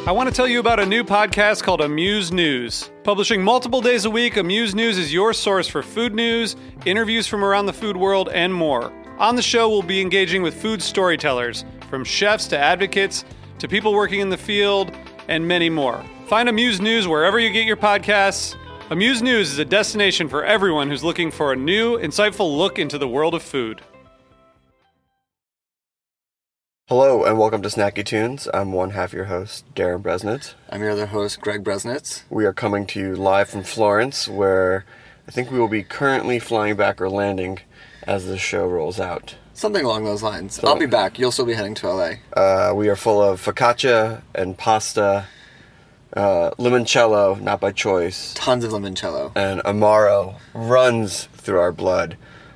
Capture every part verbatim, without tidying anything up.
I want to tell you about a new podcast called Amuse News. Publishing multiple days a week, Amuse News is your source for food news, interviews from around the food world, and more. On the show, we'll be engaging with food storytellers, from chefs to advocates to people working in the field, and many more. Find Amuse News wherever you get your podcasts. Amuse News is a destination for everyone who's looking for a new, insightful look into the world of food. Hello and welcome to Snacky Tunes. I'm one half your host, Darren Bresnitz. I'm your other host, Greg Bresnitz. We are coming to you live from Florence, where I think we will be currently flying back or landing as the show rolls out. Something along those lines. So, I'll be back. You'll still be heading to L A. Uh, we are full of focaccia and pasta, uh, limoncello, not by choice. Tons of limoncello. And Amaro runs through our blood.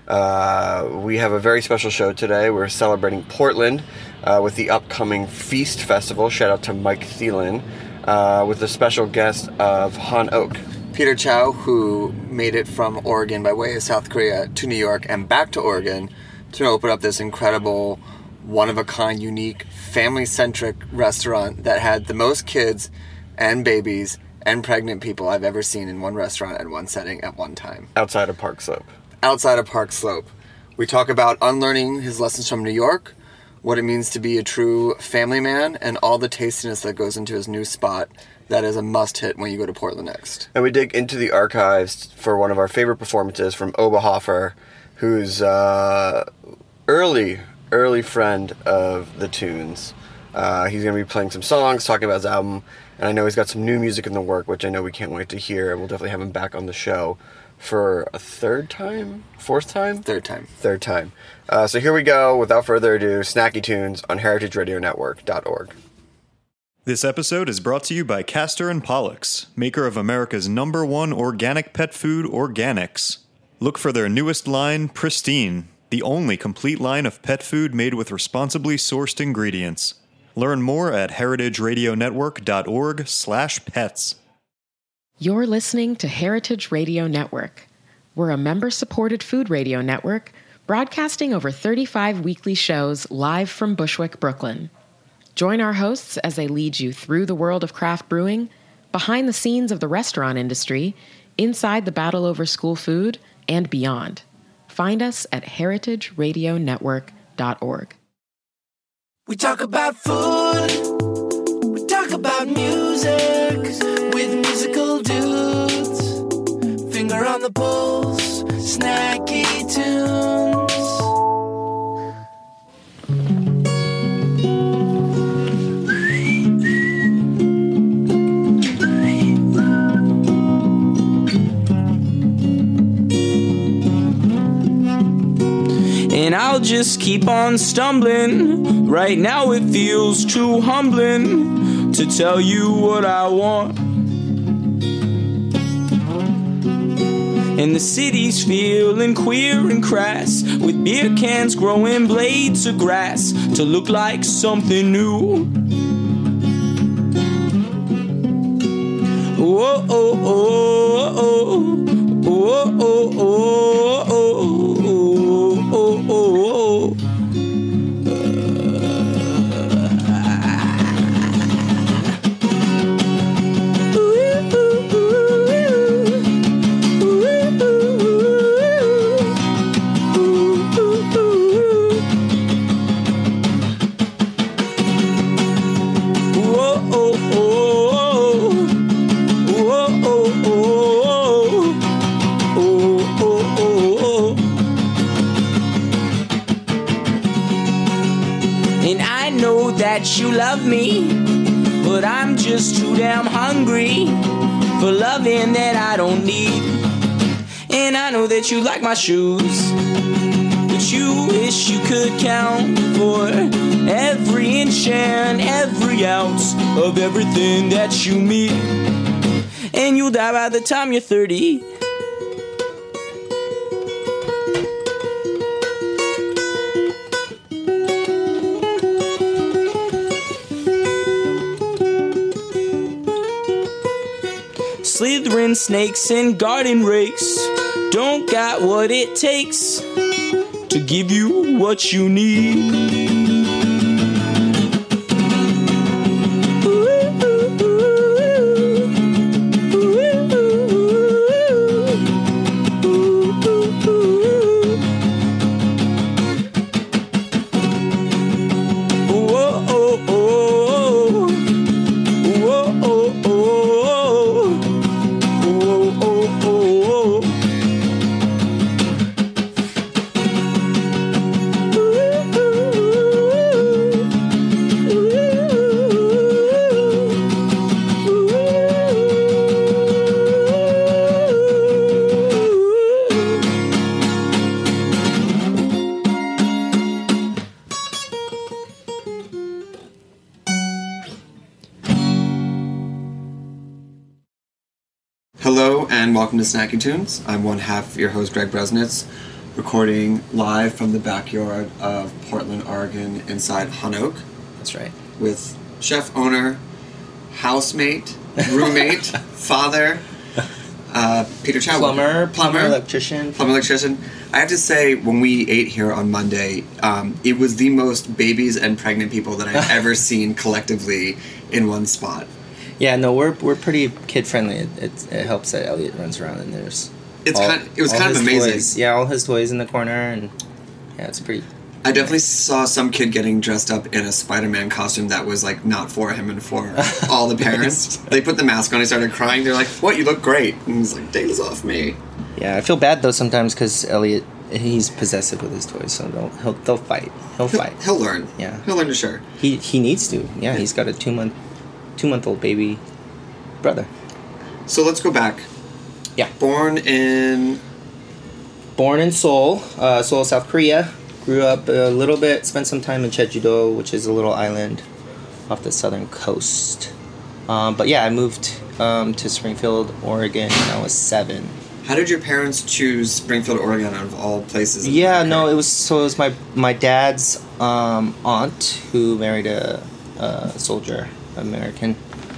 Uh, we have a very special show today. We're celebrating Portland uh, with the upcoming Feast Festival. Shout out to Mike Thielen, uh, with a special guest of Han Oak. Peter Chow, who made it from Oregon by way of South Korea to New York and back to Oregon to open up this incredible, one-of-a-kind, unique, family-centric restaurant that had the most kids and babies and pregnant people I've ever seen in one restaurant at one setting at one time. Outside of Park Slope. Outside of Park Slope. We talk about unlearning his lessons from New York, what it means to be a true family man, and all the tastiness that goes into his new spot that is a must-hit when you go to Portland next. And we dig into the archives for one of our favorite performances from Oberhofer, who's uh early, early friend of the Tunes. Uh, he's going to be playing some songs, talking about his album, and I know he's got some new music in the work, which I know we can't wait to hear, and we'll definitely have him back on the show for a third time? Fourth time? Third time. Third time. Uh, so here we go. Without further ado, Snacky Tunes on heritage radio network dot org. This episode is brought to you by Castor and Pollux, maker of America's number one organic pet food, Organics. Look for their newest line, Pristine, the only complete line of pet food made with responsibly sourced ingredients. Learn more at heritage radio network dot org slash pets. You're listening to Heritage Radio Network. We're a member-supported food radio network broadcasting over thirty-five weekly shows live from Bushwick, Brooklyn. Join our hosts as they lead you through the world of craft brewing, behind the scenes of the restaurant industry, inside the battle over school food, and beyond. Find us at heritage radio network dot org. We talk about food, we talk about music, with musical dudes, finger on the pulse, snacky tunes. And I'll just keep on stumbling. Right now it feels too humbling to tell you what I want. And the city's feeling queer and crass, with beer cans growing blades of grass to look like something new. Oh, oh, oh, oh, oh, oh, oh, oh, oh, oh, oh. That you love me, but I'm just too damn hungry for loving that I don't need. And I know that you like my shoes, but you wish you could count for every inch and every ounce of everything that you meet. And you'll die by the time you're thirty. Slithering snakes and garden rakes don't got what it takes to give you what you need. Ooh, ooh, and welcome to Snacky Tunes. I'm one half your host, Greg Bresnitz, recording live from the backyard of Portland, Oregon, inside Hunoak. That's right. With chef, owner, housemate, roommate, father, uh, Peter Chadwick. Plumber, plumber, plumber, electrician. Plumber, electrician. I have to say, when we ate here on Monday, um, it was the most babies and pregnant people that I've ever seen collectively in one spot. Yeah, no, we're we're pretty kid friendly. It, it it helps that Elliot runs around and there's. It's all, kind. Of, it was kind of amazing. Toys. Yeah, all his toys in the corner, and yeah, it's pretty. I definitely saw some kid getting dressed up in a Spider-Man costume that was like not for him and for all the parents. They put the mask on. He started crying. They're like, "What? You look great!" And he's like, "Take this off me." Yeah, I feel bad though sometimes because Elliot, he's possessive with his toys, so they'll he'll they'll fight. He'll, he'll fight. He'll learn. Yeah, he'll learn to share. He he needs to. Yeah, yeah. He's got a two month two month old baby brother. So let's go back. Yeah. Born in. Born in Seoul, uh, Seoul, South Korea. Grew up a little bit. Spent some time in Jeju-do, which is a little island off the southern coast. Um, but yeah, I moved um, to Springfield, Oregon when I was seven. How did your parents choose Springfield, Oregon, out of all places? Yeah, no, it was so it was my my dad's um, aunt who married a, a soldier, American,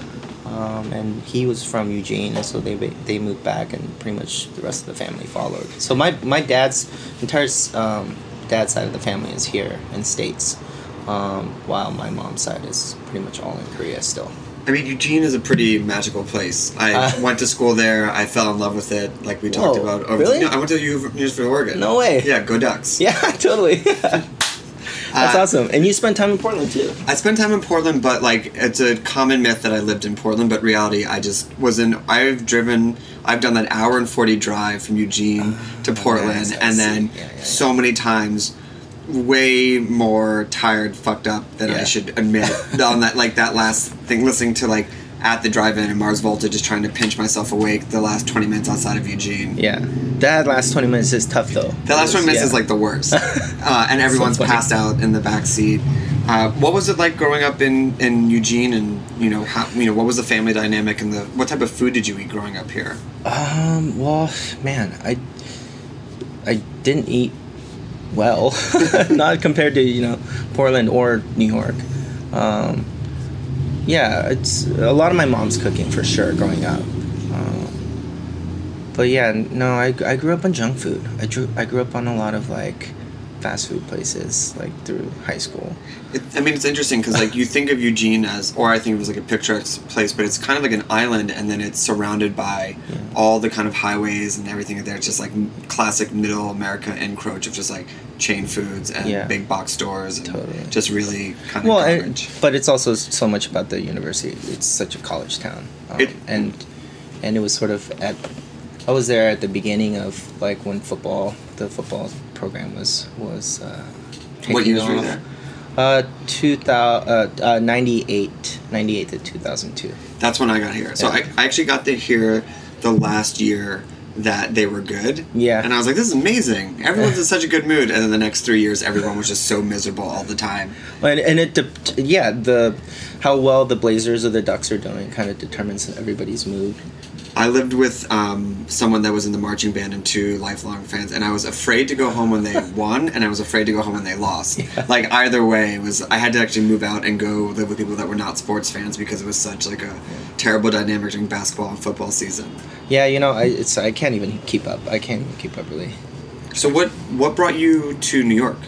um, and he was from Eugene, and so they they moved back, and pretty much the rest of the family followed. So my my dad's entire um, dad's side of the family is here in States, um, while my mom's side is pretty much all in Korea still. I mean, Eugene is a pretty magical place. I uh, went to school there. I fell in love with it, like we talked whoa, about. Over really? The, no, I went to University of Oregon. No way. Yeah, go Ducks. Yeah, totally. That's uh, awesome. And you spent time in Portland, too. I spent time in Portland, but, like, it's a common myth that I lived in Portland, but reality, I just was in... I've driven... I've done that hour and forty drive from Eugene uh, to Portland, nice, and then yeah, yeah, yeah. so many times... way more tired, fucked up than yeah. I should admit on that, like, that last thing, listening to, like, At the Drive-In and Mars Volta, just trying to pinch myself awake the last twenty minutes outside of Eugene. Yeah. That last twenty minutes is tough, though. That last twenty minutes yeah. is, like, the worst. uh, and everyone's so passed out in the back seat. Uh, what was it like growing up in, in Eugene, and, you know, how, you know, what was the family dynamic, and the what type of food did you eat growing up here? Um, well, man, I, I didn't eat well, not compared to, you know, Portland or New York. Um, yeah, it's a lot of my mom's cooking for sure growing up. Um, but yeah, no, I, I grew up on junk food. I drew, I grew up on a lot of like fast food places like through high school. It, I mean, it's interesting because like you think of Eugene as, or I think it was like a picturesque place, but it's kind of like an island, and then it's surrounded by yeah. all the kind of highways and everything there. It's just like classic middle America encroach of just like chain foods and yeah. big box stores and totally. Just really kind of well, garbage. And, but it's also so much about the university. It's such a college town, um, it, and and it was sort of at. I was there at the beginning of like when football, the football program was was. Uh, what years off. Were you there? Uh, two thousand, uh, uh, ninety-eight, ninety-eight to two thousand two. That's when I got here. So yeah. I, I actually got to hear the last year that they were good. Yeah. And I was like, this is amazing. Everyone's in such a good mood. And then the next three years, everyone was just so miserable all the time. And, and it, de- yeah, the how well the Blazers or the Ducks are doing kind of determines everybody's mood. I lived with um, someone that was in the marching band and two lifelong fans, and I was afraid to go home when they won, and I was afraid to go home when they lost. Yeah. Like either way, it was I had to actually move out and go live with people that were not sports fans because it was such like a yeah. terrible dynamic during basketball and football season. Yeah, you know, I it's I can't even keep up. I can't even keep up really. So what what brought you to New York?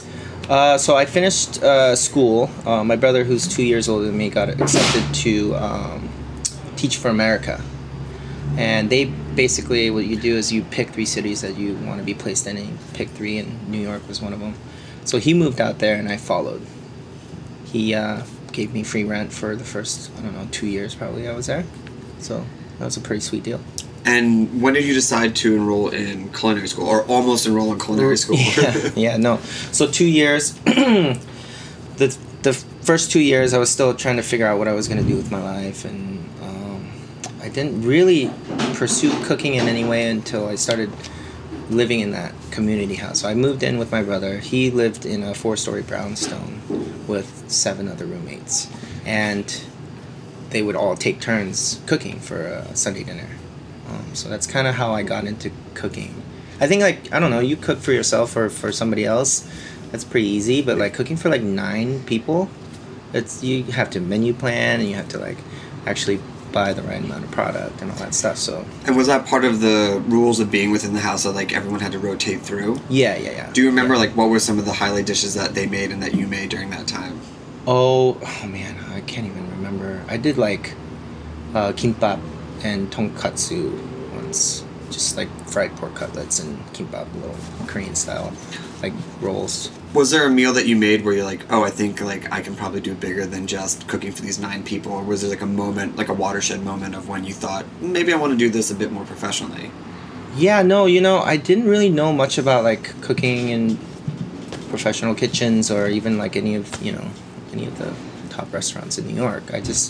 Uh, so I finished uh, school. Uh, my brother, who's two years older than me, got accepted to um, Teach for America. And they basically, what you do is you pick three cities that you want to be placed in, and you pick three, and New York was one of them. So he moved out there, and I followed. He uh, gave me free rent for the first, I don't know, two years probably I was there. So that was a pretty sweet deal. And when did you decide to enroll in culinary school, or almost enroll in culinary school? yeah, yeah, no. So two years. the the first two years, I was still trying to figure out what I was going to do with my life, and I didn't really pursue cooking in any way until I started living in that community house. So I moved in with my brother. He lived in a four-story brownstone with seven other roommates. And they would all take turns cooking for a Sunday dinner. Um, so that's kind of how I got into cooking. I think like I don't know, you cook for yourself or for somebody else, that's pretty easy. But like cooking for like nine people, it's you have to menu plan and you have to like actually buy the right amount of product and all that stuff. So and was that part of the rules of being within the house that like everyone had to rotate through? Yeah, yeah, yeah. Do you remember yeah. like what were some of the highlight dishes that they made and that you made during that time? Oh, oh man, I can't even remember. I did like uh, kimbap and tonkatsu once, just like fried pork cutlets and kimbap, little Korean style, like rolls. Was there a meal that you made where you're like, oh, I think like I can probably do bigger than just cooking for these nine people? Or was there like a moment, like a watershed moment of when you thought, maybe I want to do this a bit more professionally? Yeah, no, you know, I didn't really know much about like cooking in professional kitchens or even like any of, you know, any of the top restaurants in New York. I just,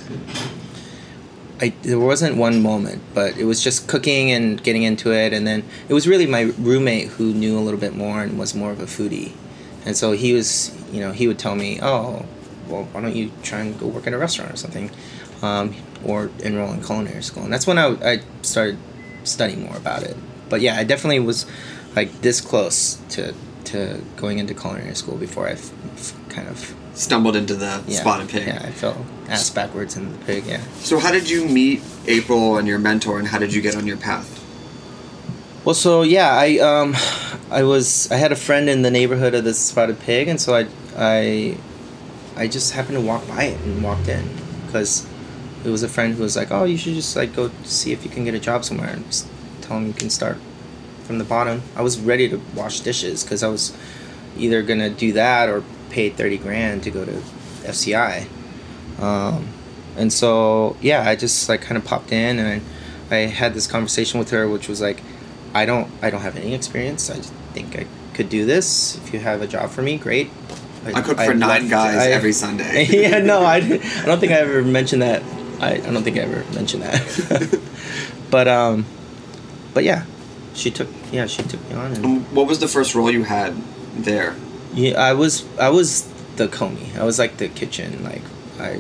I there wasn't one moment, but it was just cooking and getting into it. And then it was really my roommate who knew a little bit more and was more of a foodie. And so he was, you know, he would tell me, oh, well, why don't you try and go work in a restaurant or something, um, or enroll in culinary school. And that's when I, I started studying more about it. But yeah, I definitely was like this close to to going into culinary school before I f- f- kind of stumbled into the yeah, Spotted Pig. Yeah, I fell ass backwards into the pig. Yeah. So how did you meet April and your mentor, and how did you get on your path? Well, so yeah, I um, I was I had a friend in the neighborhood of the Spotted Pig, and so I I I just happened to walk by it and walked in because it was a friend who was like, oh, you should just like go see if you can get a job somewhere and just tell him you can start from the bottom. I was ready to wash dishes because I was either gonna do that or pay thirty grand to go to F C I, um, and so yeah, I just like kind of popped in and I, I had this conversation with her, which was like, I don't I don't have any experience. I just think I could do this. If you have a job for me, great. I, I cook for I nine left, guys I, every Sunday. Yeah, no, I, I don't think I ever mentioned that. I, I don't think I ever mentioned that. but um, but yeah, she took yeah she took me on. And, what was the first role you had there? Yeah, I was I was the commis. I was like the kitchen. Like I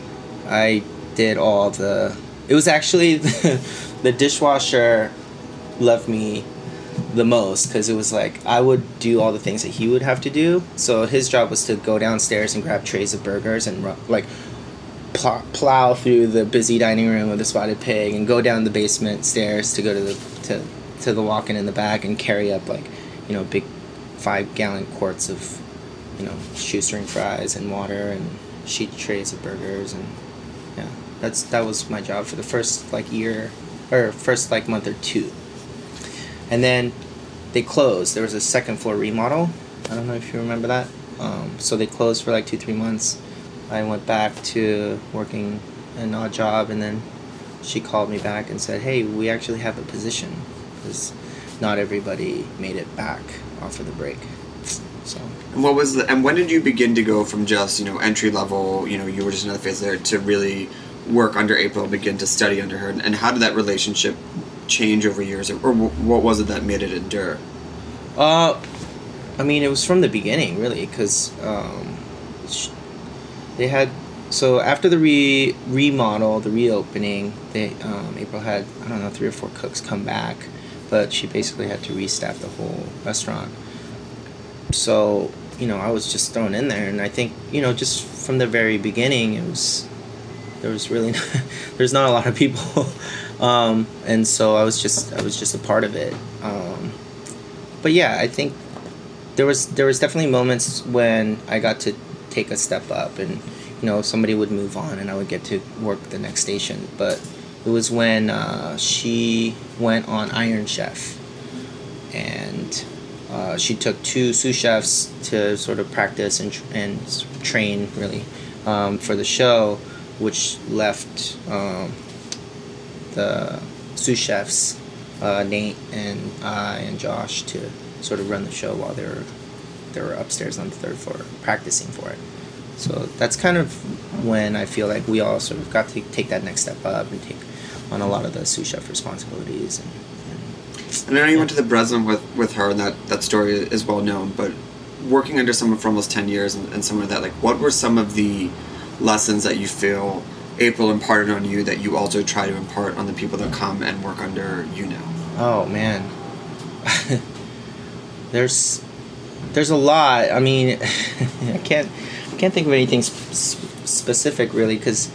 I did all the. It was actually the, the dishwasher loved me the most because it was like I would do all the things that he would have to do. So his job was to go downstairs and grab trays of burgers and like plow, plow through the busy dining room of the Spotted Pig and go down the basement stairs to go to the to to the walk-in in the back and carry up like, you know, big five gallon quarts of, you know, shoestring fries and water and sheet trays of burgers. And yeah, that's that was my job for the first like year or first like month or two. And then they closed. There was a second floor remodel. I don't know if you remember that. Um, so they closed for like two, three months. I went back to working an odd job, and then she called me back and said, hey, we actually have a position, because not everybody made it back off of the break. So. And what was the, and when did you begin to go from just, you know, entry level, you know, you were just another face there, to really work under April, begin to study under her, and how did that relationship change over years, or, or what was it that made it endure? Uh, I mean, it was from the beginning, really, because um, they had, so after the re remodel, the reopening, they um, April had, I don't know, three or four cooks come back, but she basically had to restaff the whole restaurant. So, you know, I was just thrown in there, and I think, you know, just from the very beginning, it was, there was really, there's not a lot of people. Um, and so I was just I was just a part of it. Um, but yeah, I think there was there was definitely moments when I got to take a step up, and you know, somebody would move on and I would get to work the next station. But it was when uh, she went on Iron Chef, and uh, she took two sous chefs to sort of practice and tr- and train really um, for the show, which left. Um, the sous chefs, uh, Nate and I and Josh, to sort of run the show while they were they were upstairs on the third floor practicing for it. So that's kind of when I feel like we all sort of got to take that next step up and take on a lot of the sous chef responsibilities. And, and, and I know you yeah. went to the Breslin with, with her, and that, that story is well known, but working under someone for almost ten years and, and someone like that, like what were some of the lessons that you feel April imparted on you that you also try to impart on the people that come and work under you now? Oh man, there's there's a lot. I mean, I can't I can't think of anything sp- specific really, because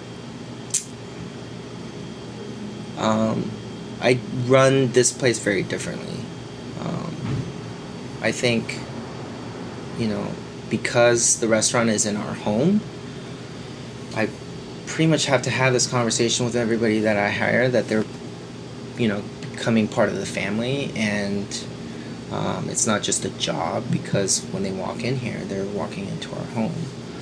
um, I run this place very differently. Um, I think, you know, because the restaurant is in our home, I pretty much have to have this conversation with everybody that I hire that they're, you know, becoming part of the family, and um, it's not just a job, because when they walk in here, they're walking into our home.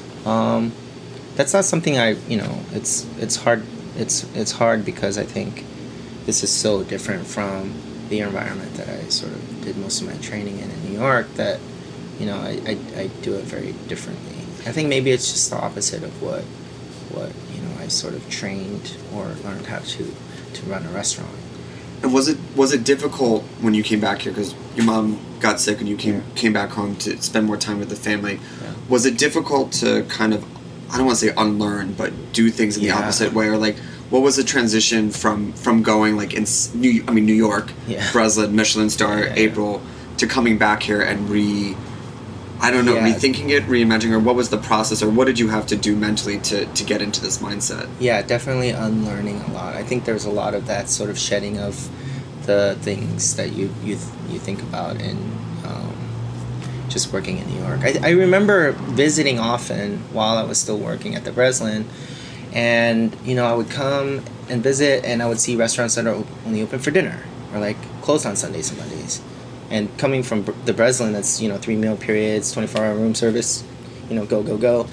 Um, that's not something I, you know, it's it's hard. It's it's hard because I think this is so different from the environment that I sort of did most of my training in in New York, that, you know, I, I, I do it very differently. I think maybe it's just the opposite of what what you know I sort of trained or learned how to to run a restaurant. And was it was it difficult when you came back here, because your mom got sick and you came yeah. came back home to spend more time with the family? Yeah. Was it difficult to kind of, I don't want to say unlearn, but do things in yeah. the opposite way? Or like, what was the transition from from going like in New I mean New York, yeah. Breslin, Michelin star, yeah, April, yeah. to coming back here and re I don't know, yeah. rethinking it, reimagining, or what was the process, or what did you have to do mentally to, to get into this mindset? Yeah, definitely unlearning a lot. I think there's a lot of that sort of shedding of the things that you you, you think about in um, just working in New York. I, I remember visiting often while I was still working at the Breslin, and, you know, I would come and visit, and I would see restaurants that are only open for dinner, or like closed on Sundays and Mondays. And coming from the Breslin, that's, you know, three meal periods, twenty-four hour room service, you know, go, go, go.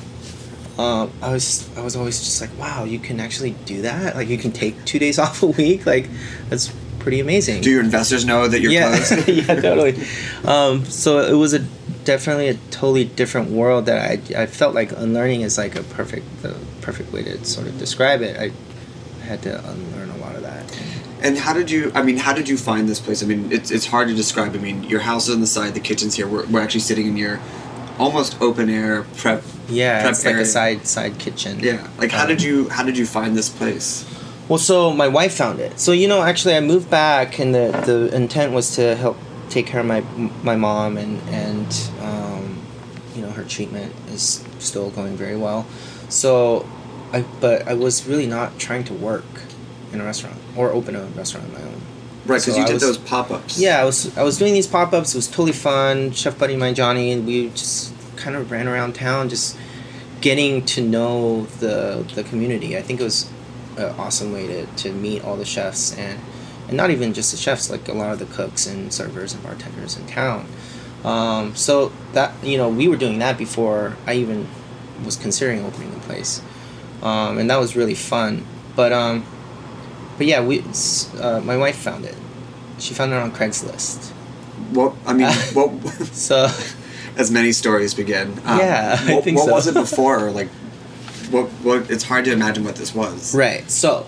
Um, I was I was always just like, wow, you can actually do that? Like, you can take two days off a week? Like, that's pretty amazing. Do your investors know that you're yeah. closed? Yeah, totally. Um, so it was a definitely a totally different world that I, I felt like unlearning is like a perfect, the perfect way to sort of describe it. I had to unlearn a lot of that. And how did you, I mean, how did you find this place? I mean, it's it's hard to describe. I mean, your house is on the side, the kitchen's here. We're, we're actually sitting in your almost open air prep Yeah, prep it's like area. a side side kitchen. Yeah. Like, how um, did you how did you find this place? Well, so my wife found it. So, you know, actually I moved back, and the, the intent was to help take care of my my mom, and, and um, you know, her treatment is still going very well. So, I but I was really not trying to work in a restaurant or open a restaurant of my own. Right, because so you I did was, those pop-ups. Yeah, I was I was doing these pop-ups. It was totally fun. Chef buddy of mine, Johnny, and we just kind of ran around town, just getting to know the the community. I think it was an awesome way to, to meet all the chefs, and and not even just the chefs, like a lot of the cooks and servers and bartenders in town. Um, so that, you know, we were doing that before I even was considering opening the place, um, and that was really fun. But um, but yeah, we uh, my wife found it. She found it on Craigslist. What I mean, what? So, as many stories begin. Um, yeah, I what, think what so. was it before? Or like, what? What? It's hard to imagine what this was. Right. So,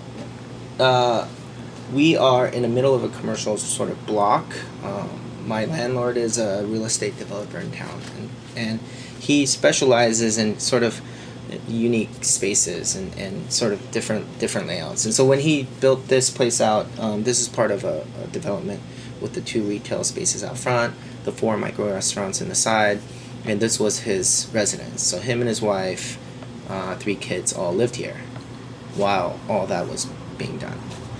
uh, we are in the middle of a commercial sort of block. Um, my landlord is a real estate developer in town, and, and he specializes in sort of unique spaces and, and sort of different different layouts. And so when he built this place out, um, this is part of a, a development with the two retail spaces out front, the four micro restaurants in the side, and this was his residence. So him and his wife, uh, three kids, all lived here while all that was being done.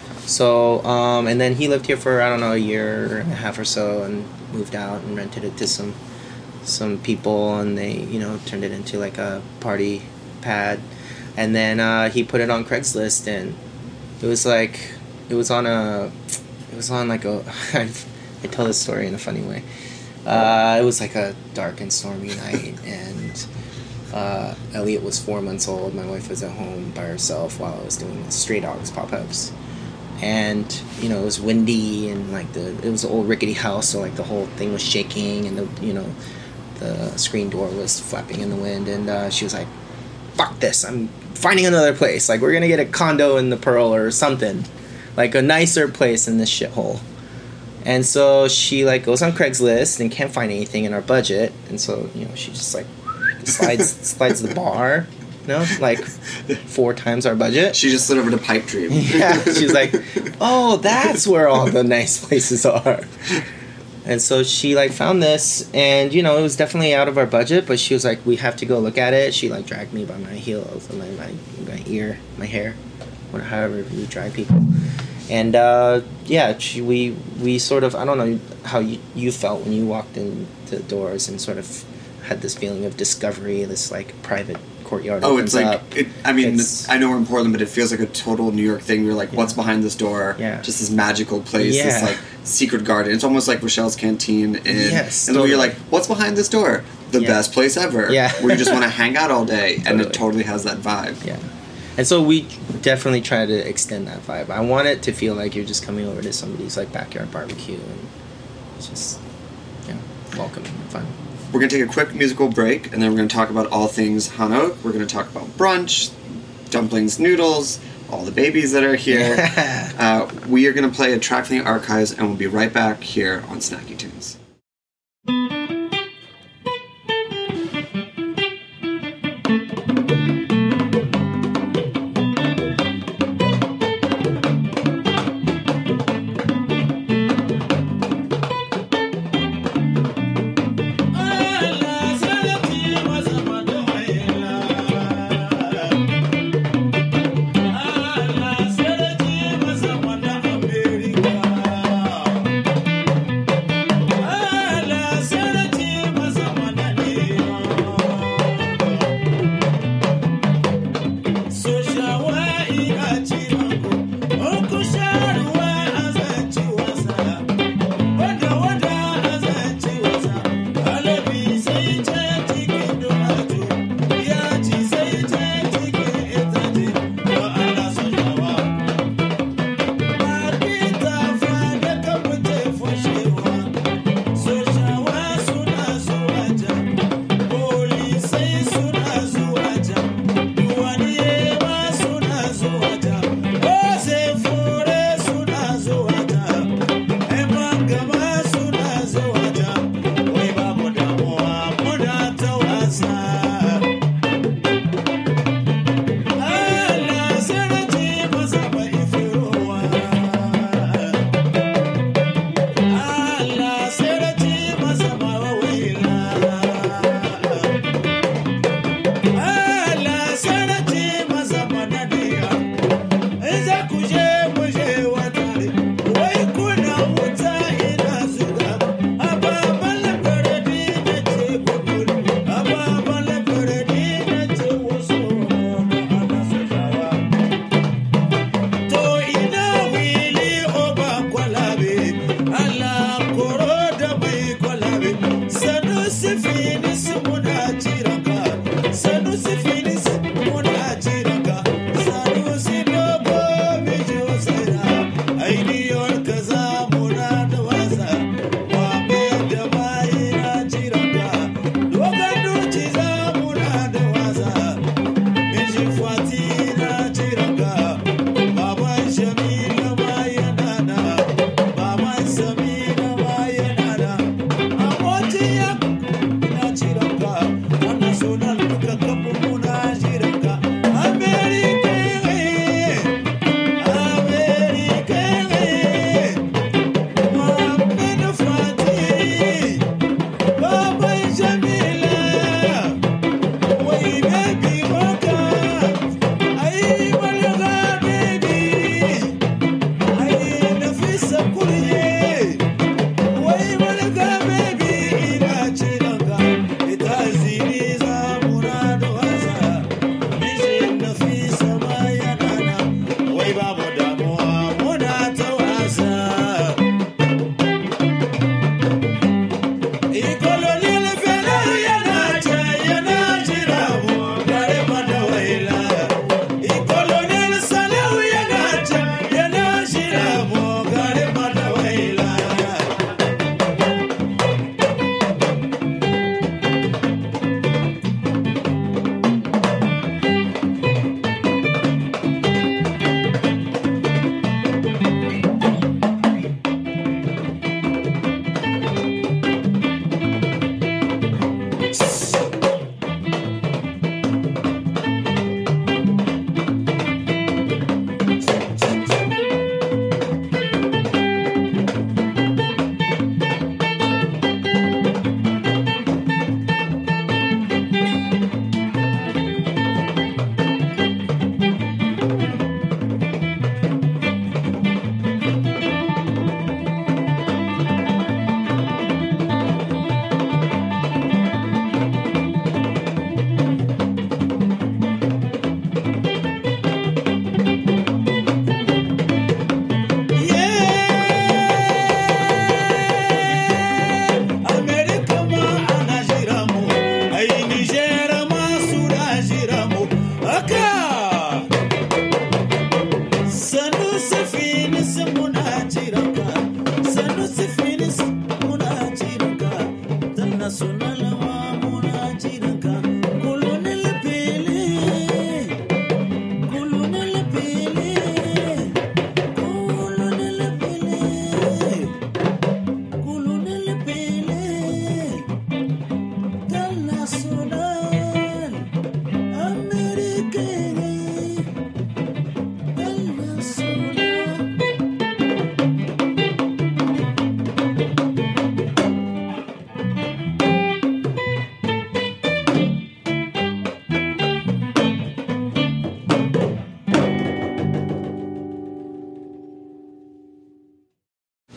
So, um, and then he lived here for, I don't know, a year and a half or so, and moved out and rented it to some some people, and they, you know, turned it into like a party pad. And then uh, he put it on Craigslist, and it was like, it was on a, it was on like a, I tell this story in a funny way. Uh, it was like a dark and stormy night, and uh, Elliot was four months old. My wife was at home by herself while I was doing the Stray Dogs pop-ups. And, you know, it was windy, and like the, it was an old rickety house, so like the whole thing was shaking, and the, you know, the screen door was flapping in the wind, and uh, she was like, fuck this, I'm finding another place. Like, we're gonna get a condo in the Pearl or something. Like, a nicer place in this shithole. And so she, like, goes on Craigslist and can't find anything in our budget. And so, you know, she just, like, slides slides the bar You know, like four times our budget. She just slid over to Pipe Dream. Yeah, she's like, oh, that's where all the nice places are. And so she like found this, and you know, it was definitely out of our budget, but she was like, we have to go look at it. She like dragged me by my heels and my my, my ear, my hair, whatever, however you drag people. And uh, yeah, she, we we sort of, I don't know how you, you felt when you walked into the doors and sort of had this feeling of discovery, this like private courtyard. Oh, it's like, up. it, I mean, It's- I know we're in Portland, but it feels like a total New York thing. You're like, Yeah. what's behind this door? Yeah. Just this magical place, this Yeah. like secret garden. It's almost like Rochelle's Canteen. In, Yes, and then you're totally. like, what's behind this door? The Yeah. best place ever. Yeah. Where you just want to hang out all day, and it Totally. totally has that vibe. Yeah. And so we definitely try to extend that vibe. I want it to feel like you're just coming over to somebody's like backyard barbecue, and it's just, yeah, welcoming and fun. We're going to take a quick musical break, and then we're going to talk about all things Hanok. We're going to talk about brunch, dumplings, noodles, all the babies that are here. uh, we are going to play a track from the archives, and we'll be right back here on Snacky Tunes. America.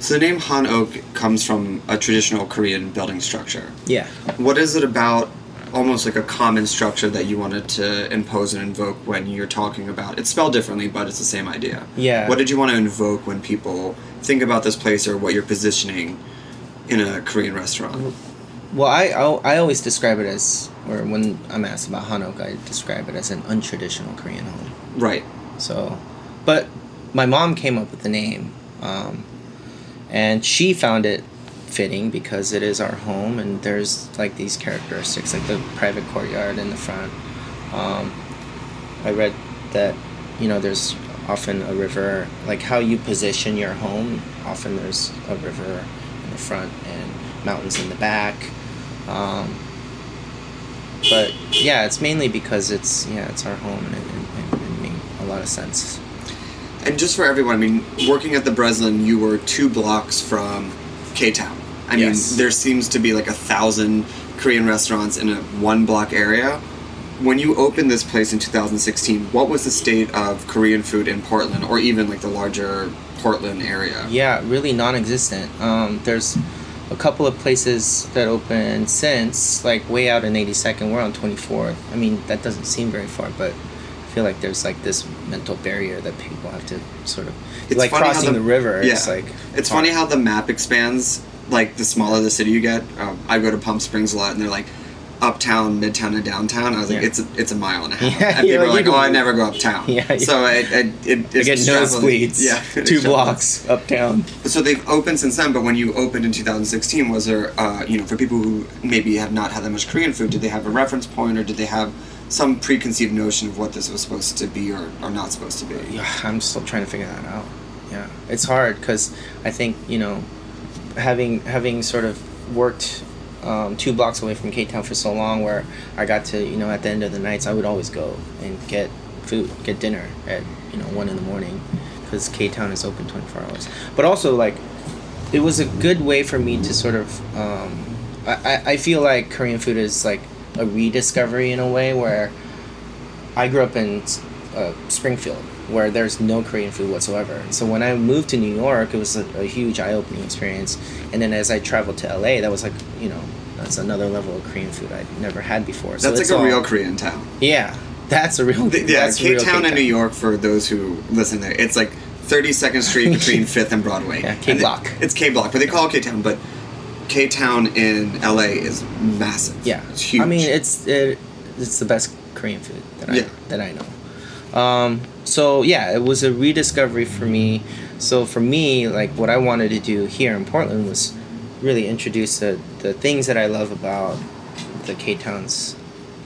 So the name Hanok comes from a traditional Korean building structure. Yeah. What is it about almost like a common structure that you wanted to impose and invoke when you're talking about, it's spelled differently, but it's the same idea. Yeah. What did you want to invoke when people think about this place or what you're positioning in a Korean restaurant? Well, I, I, I always describe it as, or when I'm asked about Hanok, I describe it as an untraditional Korean home. Right. So, but my mom came up with the name, um, and she found it fitting because it is our home, and there's like these characteristics, like the private courtyard in the front. Um, I read that, you know, there's often a river, like how you position your home, often there's a river in the front and mountains in the back. Um, but yeah, it's mainly because it's, yeah, it's our home, and it, it, it made a lot of sense. And just for everyone, I mean, working at the Breslin, you were two blocks from K-Town. I Yes. mean, there seems to be like a thousand Korean restaurants in a one block area. When you opened this place in two thousand sixteen, what was the state of Korean food in Portland, or even like the larger Portland area? Yeah, really non-existent. Um, there's a couple of places that opened since, like way out in eighty-second. We're on twenty-fourth. I mean, that doesn't seem very far, but I feel like there's like this mental barrier that people have to sort of, It's like funny how crossing the- the, river. Yeah. It's like It's hard. funny how the map expands. Like the smaller the city you get. Um, I go to Palm Springs a lot, and they're like uptown, midtown, and downtown. I was like, Yeah. it's a, it's a mile and a half. Yeah, and people you're are like, like, oh, I you- never go uptown. Yeah, yeah. So it it, it I it's get traveling- nosebleeds. Yeah, two it's blocks uptown. So they've opened since then, but when you opened in two thousand sixteen, was there, uh, you know, for people who maybe have not had that much Korean food, did they have a reference point, or did they have some preconceived notion of what this was supposed to be or, or not supposed to be? Yeah, I'm still trying to figure that out. Yeah, it's hard because I think, you know, having having sort of worked um, two blocks away from K-Town for so long, where I got to, you know, at the end of the nights, I would always go and get food, get dinner at, you know, one in the morning, because K-Town is open twenty-four hours. But also, like, it was a good way for me to sort of, um, I, I, I feel like Korean food is like a rediscovery in a way, where I grew up in uh, Springfield, where there's no Korean food whatsoever. So when I moved to New York, it was a, a huge eye-opening experience. And then as I traveled to L A, that was like, you know, that's another level of Korean food I'd never had before. So That's it's like a all- real Korean town. Yeah, that's a real. The- yeah, that's a real K-Town in K-Town. New York, for those who listen there, it's like thirty-second Street between fifth and Broadway. Yeah, And K-Block. it- It's K-Block, but they call it K-Town, but K-Town in L A is massive. Yeah, It's huge. I mean, it's it, it's the best Korean food that I Yeah. that I know. Um, so yeah, it was a rediscovery for me. So for me, like what I wanted to do here in Portland was really introduce the the things that I love about the K-Towns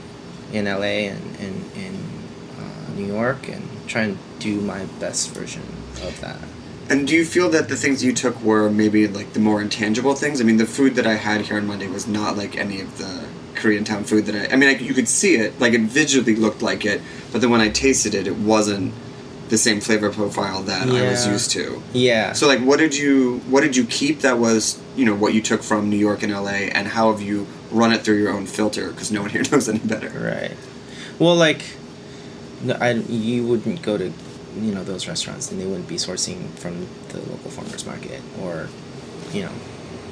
in L A and and in uh, New York, and try and do my best version of that. And do you feel that the things you took were maybe like the more intangible things? I mean, the food that I had here on Monday was not like any of the Korean town food that I. I mean, I, you could see it, like it visually looked like it, but then when I tasted it, it wasn't the same flavor profile that I was Yeah. used to. Yeah. So, like, what did you what did you keep that was, you know, what you took from New York and L A, and how have you run it through your own filter? Because no one here knows any better. Right. Well, like, no, I, you wouldn't go to, you know, those restaurants, and they wouldn't be sourcing from the local farmers market, or, you know,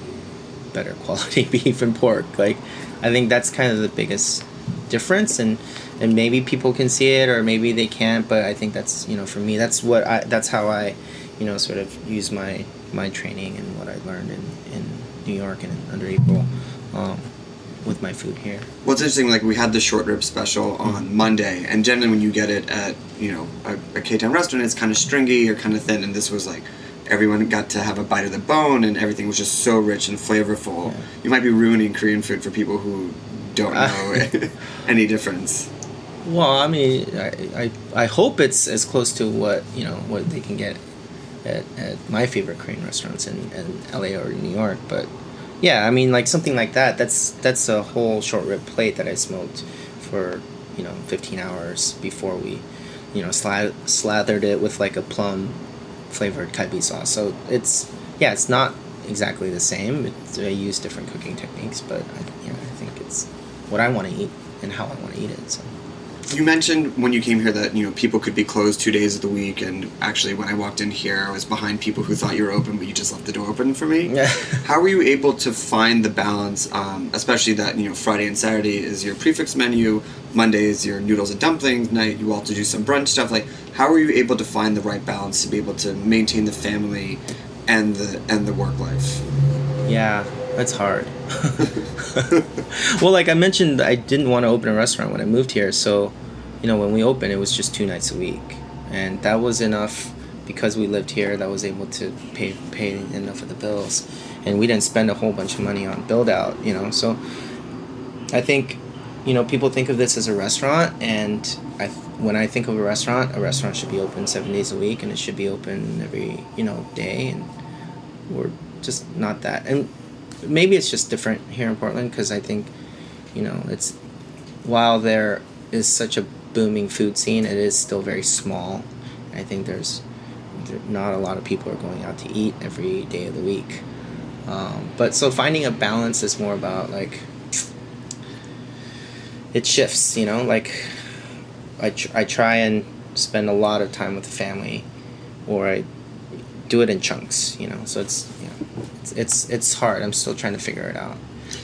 better quality beef and pork. Like, I think that's kind of the biggest difference, and and maybe people can see it, or maybe they can't. But I think that's, you know, for me, that's what I that's how I, you know, sort of use my my training and what I learned in in New York and under April. Um, with my food here. Well, it's interesting, like, we had the short rib special on Monday, and generally when you get it at, you know, a, a K-Town restaurant, it's kind of stringy or kind of thin, and this was like, everyone got to have a bite of the bone, and everything was just so rich and flavorful. Yeah. You might be ruining Korean food for people who don't know any difference. Well, I mean, I, I I hope it's as close to what, you know, what they can get at, at my favorite Korean restaurants in, in L A or New York, but yeah, I mean, like something like that. That's that's a whole short rib plate that I smoked for, you know, fifteen hours before we, you know, sla- slathered it with like a plum flavored kalbi sauce. So it's yeah, it's not exactly the same. It's, I use different cooking techniques, but I, you know, I think it's what I want to eat and how I want to eat it. So You mentioned when you came here that, you know, people could be closed two days of the week, and actually when I walked in here, I was behind people who thought you were open, but you just left the door open for me. Yeah. How were you able to find the balance, um, especially that, you know, Friday and Saturday is your prefix menu, Monday is your noodles and dumplings night, you also do some brunch stuff. Like, how were you able to find the right balance to be able to maintain the family and the and the work life? Yeah, that's hard. Well, like I mentioned, I didn't want to open a restaurant when I moved here, so, you know, when we opened, it was just two nights a week, and that was enough because we lived here. That was able to pay pay enough of the bills, and we didn't spend a whole bunch of money on build out, you know. So, I think, you know, people think of this as a restaurant, and I when I think of a restaurant, a restaurant should be open seven days a week, and it should be open every, you know, day, and we're just not that. And maybe it's just different here in Portland because I think, you know, it's while there is such a booming food scene, it is still very small. I think there's there, not a lot of people are going out to eat every day of the week. Um, but so finding a balance is more about like it shifts, you know, like I, tr- I try and spend a lot of time with the family, or I do it in chunks, you know, so it's, you know, it's, it's, it's hard. I'm still trying to figure it out.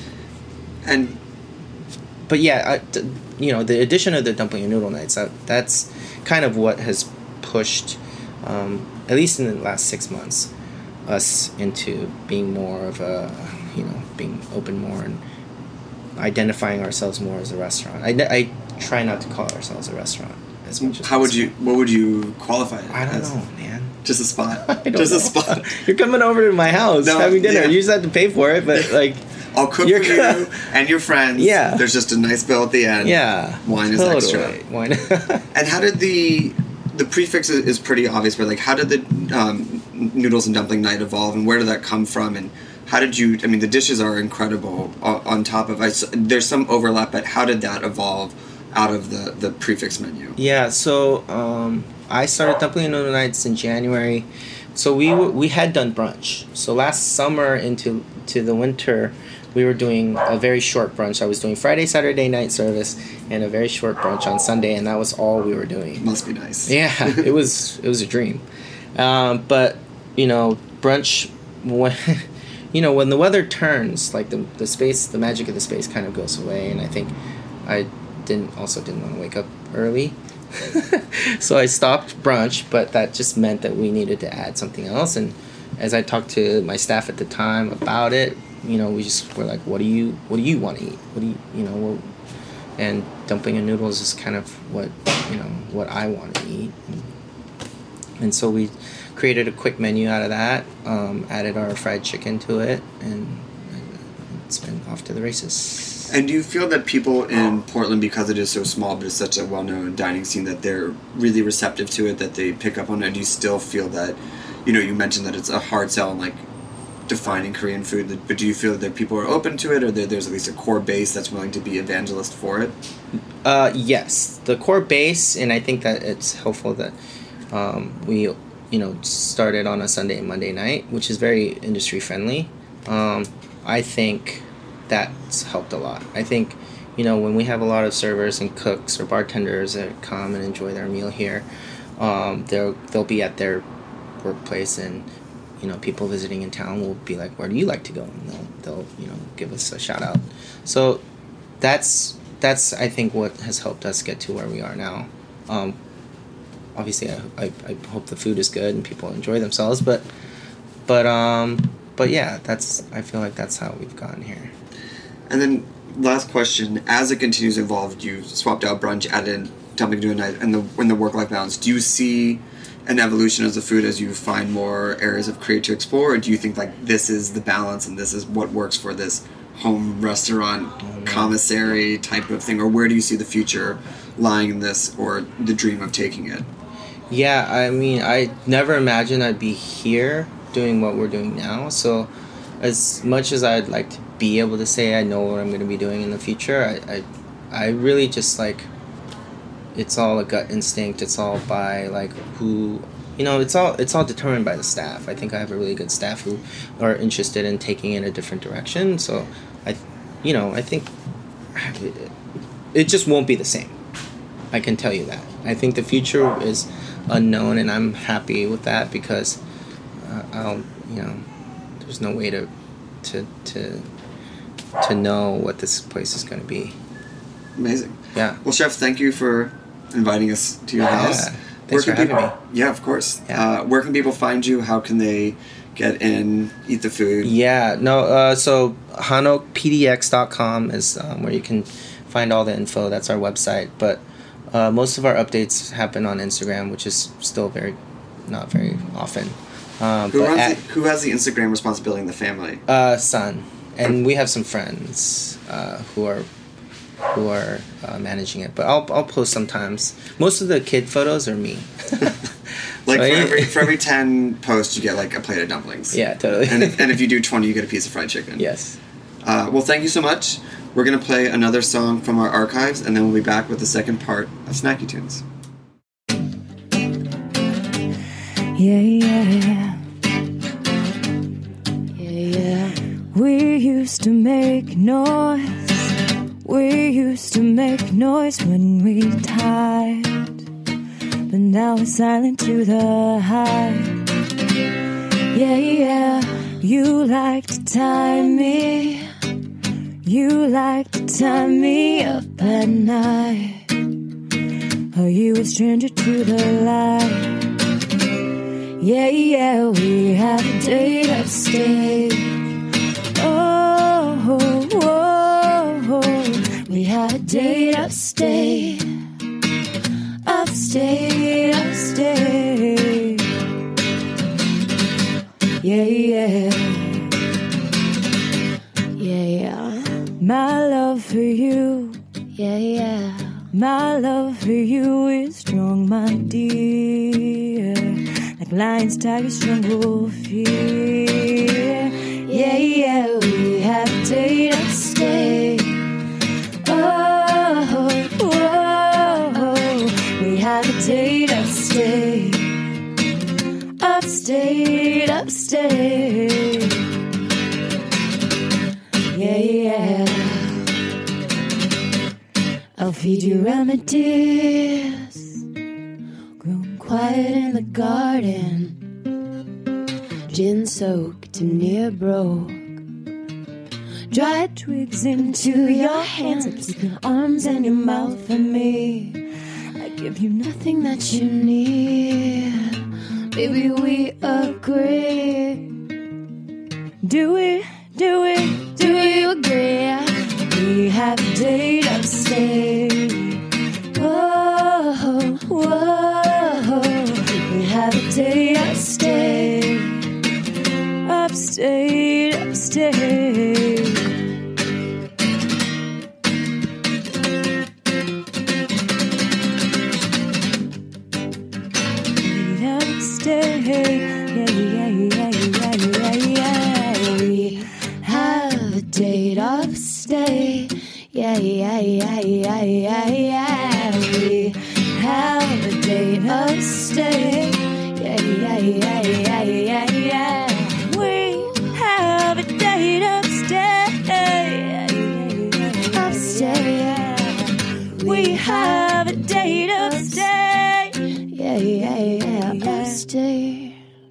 And, but yeah, I, th- you know, the addition of the dumpling and noodle nights, that, that's kind of what has pushed, um, at least in the last six months, us into being more of a, you know, being open more and identifying ourselves more as a restaurant. I, I try not to call ourselves a restaurant as much as how would possible. you, what would you qualify it I don't as? know, man. Just a spot. I don't Just know. a spot. You're coming over to my house No, having dinner. yeah. You just have to pay for it, but like, I'll cook You're for you gonna- and your friends. Yeah. There's just a nice bill at the end. yeah, Wine is totally. extra. Wine. And how did the the prefix is, is pretty obvious, but like how did the um, noodles and dumpling night evolve, and where did that come from, and how did you? I mean, the dishes are incredible. On, on top of, I, s- there's some overlap, but how did that evolve out of the the prefix menu? Yeah, so um, I started dumpling and noodle nights in January. So we w- we had done brunch. So last summer into to the winter, we were doing a very short brunch. I was doing Friday, Saturday night service, and a very short brunch on Sunday, and that was all we were doing. Must be nice. Yeah, it was it was a dream. Um, but you know, brunch when you know when the weather turns, like the the space, the magic of the space kind of goes away, and I think I didn't also didn't want to wake up early. So I stopped brunch, but that just meant that we needed to add something else. And as I talked to my staff at the time about it, you know, we just were like, "What do you, what do you want to eat? What do you, you know?" What, and dumpling and noodles is kind of what, you know, what I want to eat. And, and so we created a quick menu out of that, um, added our fried chicken to it, and it's been off to the races. And do you feel that people in Portland, because it is so small, but it's such a well-known dining scene, that they're really receptive to it, that they pick up on it? Do you still feel that, you know, you mentioned that it's a hard sell in, like, defining Korean food, but do you feel that people are open to it, or that there's at least a core base that's willing to be evangelist for it? Uh, yes, the core base, and I think that it's helpful that um, we, you know, started on a Sunday and Monday night, which is very industry friendly. Um, I think that's helped a lot. I think, you know, when we have a lot of servers and cooks or bartenders that come and enjoy their meal here, um, they'll they'll be at their workplace, and you know, people visiting in town will be like, "Where do you like to go?" And they'll they'll you know give us a shout out. So that's that's I think what has helped us get to where we are now. Um, obviously, I, I I hope the food is good and people enjoy themselves, but but um but yeah, that's I feel like that's how we've gotten here. And then, last question: as it continues to evolve, you swapped out brunch, added dumpling to a night, and the when the work-life balance. Do you see an evolution as a food as you find more areas of create to explore, or do you think like this is the balance and this is what works for this home restaurant commissary type of thing, or where do you see the future lying in this, or the dream of taking it? Yeah, I mean, I never imagined I'd be here doing what we're doing now. So, as much as I'd like to be able to say I know what I'm going to be doing in the future, I, I, I really just like, it's all a gut instinct. It's all by like who, you know, it's all it's all determined by the staff. I think I have a really good staff who are interested in taking it a different direction. So, I, you know, I think it, it just won't be the same. I can tell you that. I think the future is unknown, and I'm happy with that because uh, I'll, you know, there's no way to to to to know what this place is going to be. Amazing. Yeah. Well, Chef, thank you for inviting us to your house. Yeah. Thanks for having people, me. Yeah, of course. Yeah. Uh, where can people find you? How can they get in, eat the food? Yeah, no, uh, so hanok p d x dot com is um, where you can find all the info. That's our website. But uh, most of our updates happen on Instagram, which is still very, not very often. Um, Who, but runs at, the, who has the Instagram responsibility in the family? Uh, son. And we have some friends uh, who are who are uh, managing it. But I'll I'll post sometimes. Most of the kid photos are me. Like So, for, yeah. every, for every ten posts, you get like a plate of dumplings. Yeah, totally. and, if, and if you do twenty, you get a piece of fried chicken. Yes. Uh, well, thank you so much. We're going to play another song from our archives, and then we'll be back with the second part of Snacky Tunes. Yeah, yeah. Yeah, yeah. We used to make noise. We used to make noise when we tied. But now we're silent to the high. Yeah, yeah. You like to tie me. You like to tie me up at night. Are you a stranger to the light? Yeah, yeah, we have a date upstate. Oh, oh, oh, oh. We have a date upstate. Upstate, upstate. Yeah, yeah. Yeah, yeah. My love for you. Yeah, yeah. My love for you is strong, my dear. Like lions, tigers, jungle fear. Yeah, yeah, we have a date upstate. Oh, oh, oh, we have a date upstate. Upstate, upstate. Yeah, yeah. I'll feed you remedies. Grown quiet in the garden. Gin soaked and near broke. Dried twigs into your hands. I keep your arms and your mouth for me. I give you nothing that you need. Baby, we agree. Do we, do we, do we agree? We have a date upstate. Whoa, whoa. We have a date upstate. Upstate, upstate. We have a stay. Yeah, yeah, yeah, yeah, yeah, yeah. We have a date upstate. Yeah, yeah, yeah, yeah, yeah, yeah. We have a date upstate. Yeah, yeah, yeah, yeah, yeah, yeah. We have a date upstate. Yeah, yeah, yeah, upstate. We have a date upstate. Yeah, yeah, yeah, upstate.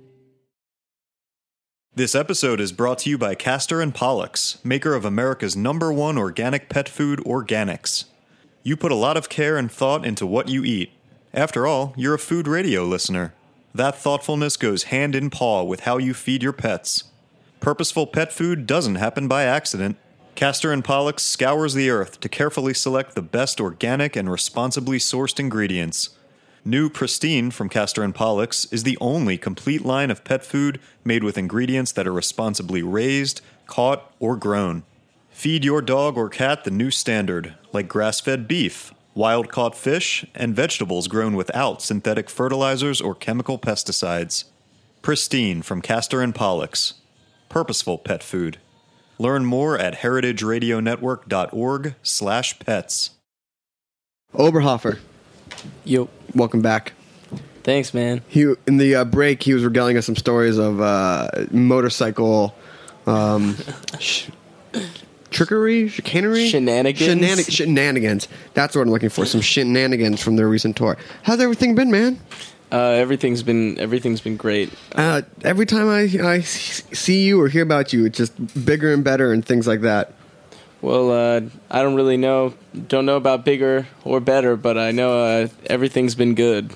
This episode is brought to you by Castor and Pollux, maker of America's number one organic pet food, Organics. You put a lot of care and thought into what you eat. After all, you're a food radio listener. That thoughtfulness goes hand in paw with how you feed your pets. Purposeful pet food doesn't happen by accident. Castor and Pollux scours the earth to carefully select the best organic and responsibly sourced ingredients. New Pristine from Castor and Pollux is the only complete line of pet food made with ingredients that are responsibly raised, caught, or grown. Feed your dog or cat the new standard, like grass-fed beef, wild-caught fish, and vegetables grown without synthetic fertilizers or chemical pesticides. Pristine from Castor and Pollux. Purposeful pet food. Learn more at heritageradionetwork.org slash pets. Oberhofer, Yo, welcome back. thanks, man. He in the uh, break, he was regaling us some stories of uh, motorcycle, um, sh- trickery, chicanery, Shenanigans? Shenanig- shenanigans. That's what I'm looking for. Some shenanigans from their recent tour. How's everything been, man? Uh, everything's been everything's been great. Uh, every time I, I see you or hear about you, it's just bigger and better and things like that. Well, uh, I don't really know, don't know about bigger or better, but I know uh, everything's been good.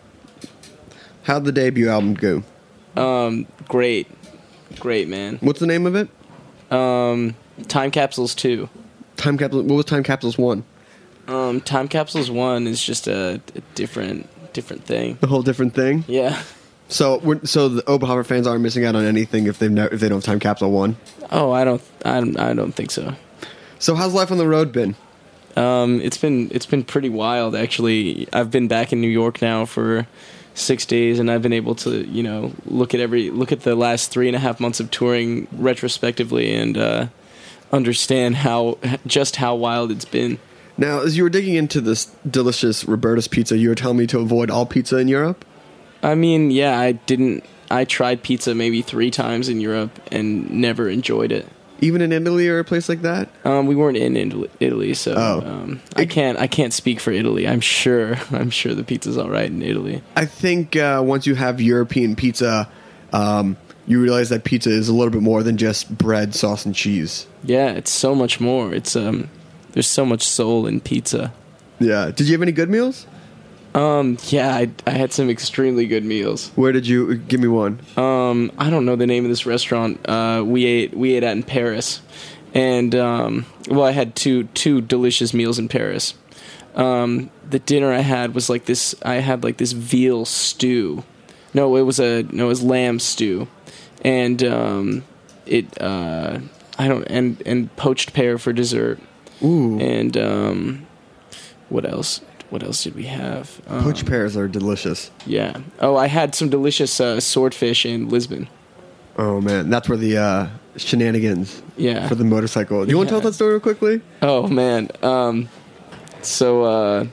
How'd the debut album go? Um, great, great, man. What's the name of it? Um, Time Capsules two. Time Capsule. What was Time Capsules one? Um, Time Capsules one is just a, a different different thing. A whole different thing. Yeah. So, we're, so the Oberhofer fans aren't missing out on anything if they've never, if they don't have Time Capsule one. Oh, I don't, I don't, I don't think so. So, how's life on the road been? Um, it's been it's been pretty wild, actually. I've been back in New York now for six days, and I've been able to, you know, look at every look at the last three and a half months of touring retrospectively, and uh, understand how just how wild it's been. Now, as you were digging into this delicious Roberta's pizza, you were telling me to avoid all pizza in Europe? I mean, yeah, I didn't. I tried pizza maybe three times in Europe and never enjoyed it. Even in Italy or a place like that? Um, we weren't in Italy, so oh. um, I can't. I can't speak for Italy. I'm sure. I'm sure the pizza's all right in Italy. I think uh, once you have European pizza, um, you realize that pizza is a little bit more than just bread, sauce, and cheese. Yeah, it's so much more. It's um. There's so much soul in pizza. Yeah. Did you have any good meals? Um. Yeah, I, I had some extremely good meals. Where did you give me one? Um. I don't know the name of this restaurant. Uh. We ate we ate at in Paris, and um. Well, I had two two delicious meals in Paris. Um. The dinner I had was like this. I had like this veal stew. No, it was a no. It was lamb stew, and um. It uh. I don't and and poached pear for dessert. Ooh. And um, what else? What else did we have? Um, Poached pears are delicious. Yeah. Oh, I had some delicious uh, swordfish in Lisbon. Oh man, that's where the uh, shenanigans. Yeah. For the motorcycle. Do you want to Yeah. tell that story real quickly? Oh man. Um, so uh,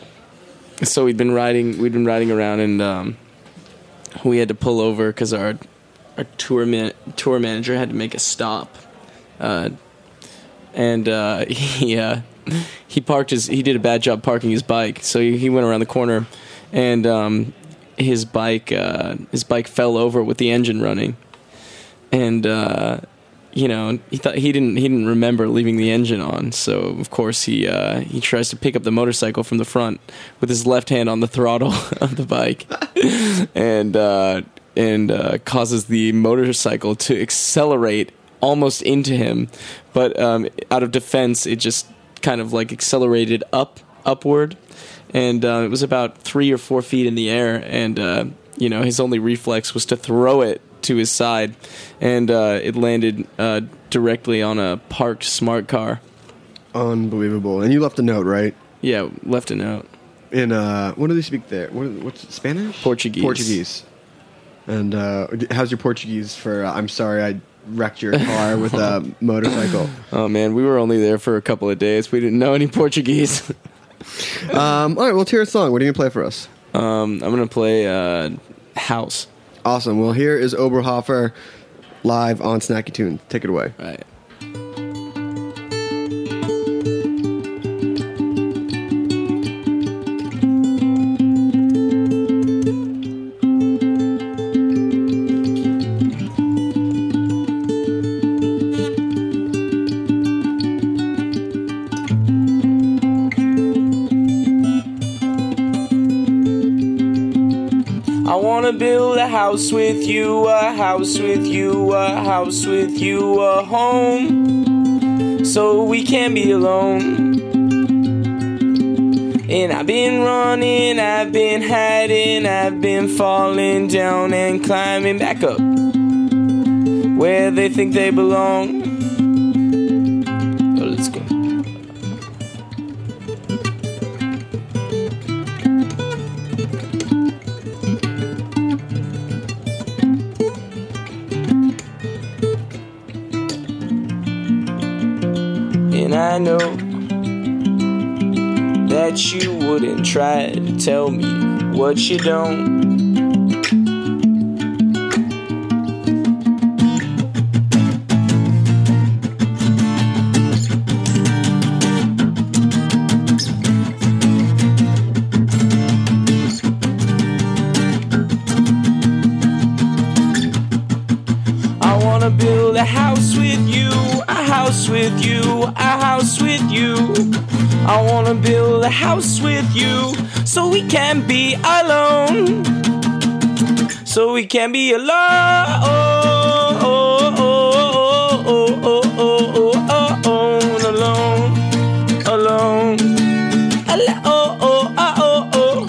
so we'd been riding. We'd been riding around, and um, we had to pull over because our our tour man, tour manager had to make a stop. Uh, and uh, he uh, he parked his he did a bad job parking his bike, so he, he went around the corner, and um, his bike uh, his bike fell over with the engine running, and uh, you know he thought he didn't he didn't remember leaving the engine on, so of course he uh, he tries to pick up the motorcycle from the front with his left hand on the throttle of the bike, and uh, and uh, causes the motorcycle to accelerate almost into him, but um, out of defense, it just kind of like accelerated up, upward, and uh, it was about three or four feet in the air, and uh, you know his only reflex was to throw it to his side, and uh, it landed uh, directly on a parked smart car. Unbelievable! And you left a note, right? Yeah, left a note. In uh, what do they speak there? What, what's it, Spanish? Portuguese. Portuguese. And uh, how's your Portuguese for? Uh, I'm sorry, I wrecked your car with a motorcycle. Oh man, we were only there for a couple of days. We didn't know any Portuguese. um, all right, well, let's hear a song. What are you gonna play for us? Um, I'm gonna play uh, House. Awesome. Well, here is Oberhofer live on Snacky Tune. Take it away. All right. Build a house with you, a house with you, a house with you, a home, so we can be alone. And I've been running, I've been hiding, I've been falling down and climbing back up where they think they belong. Oh, let's go. And I know that you wouldn't try to tell me what you don't. with you, a house with you. I wanna build a house with you, so we can be alone. So we can be alone. Oh, oh, oh, oh, oh, oh, oh, oh, alone, alone, alone. Oh, oh, oh, oh, oh.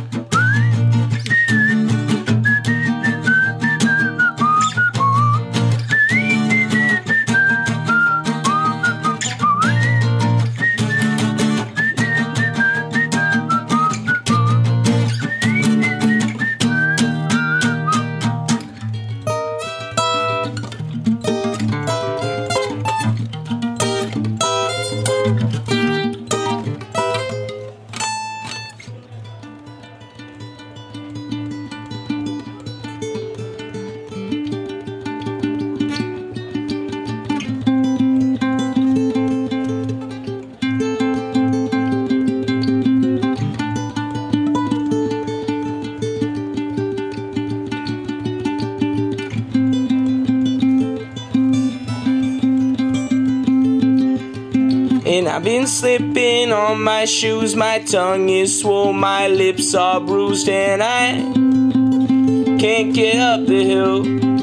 And I've been slipping on my shoes, my tongue is swole, my lips are bruised, and I can't get up the hill.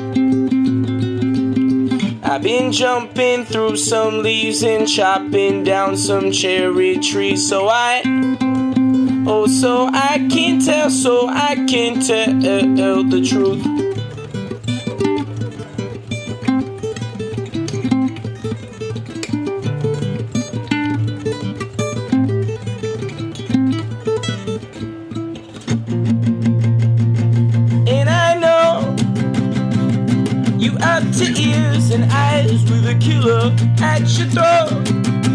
I've been jumping through some leaves and chopping down some cherry trees, so I, oh, so I can tell, so I can tell the truth. To ears and eyes with a killer at your throat.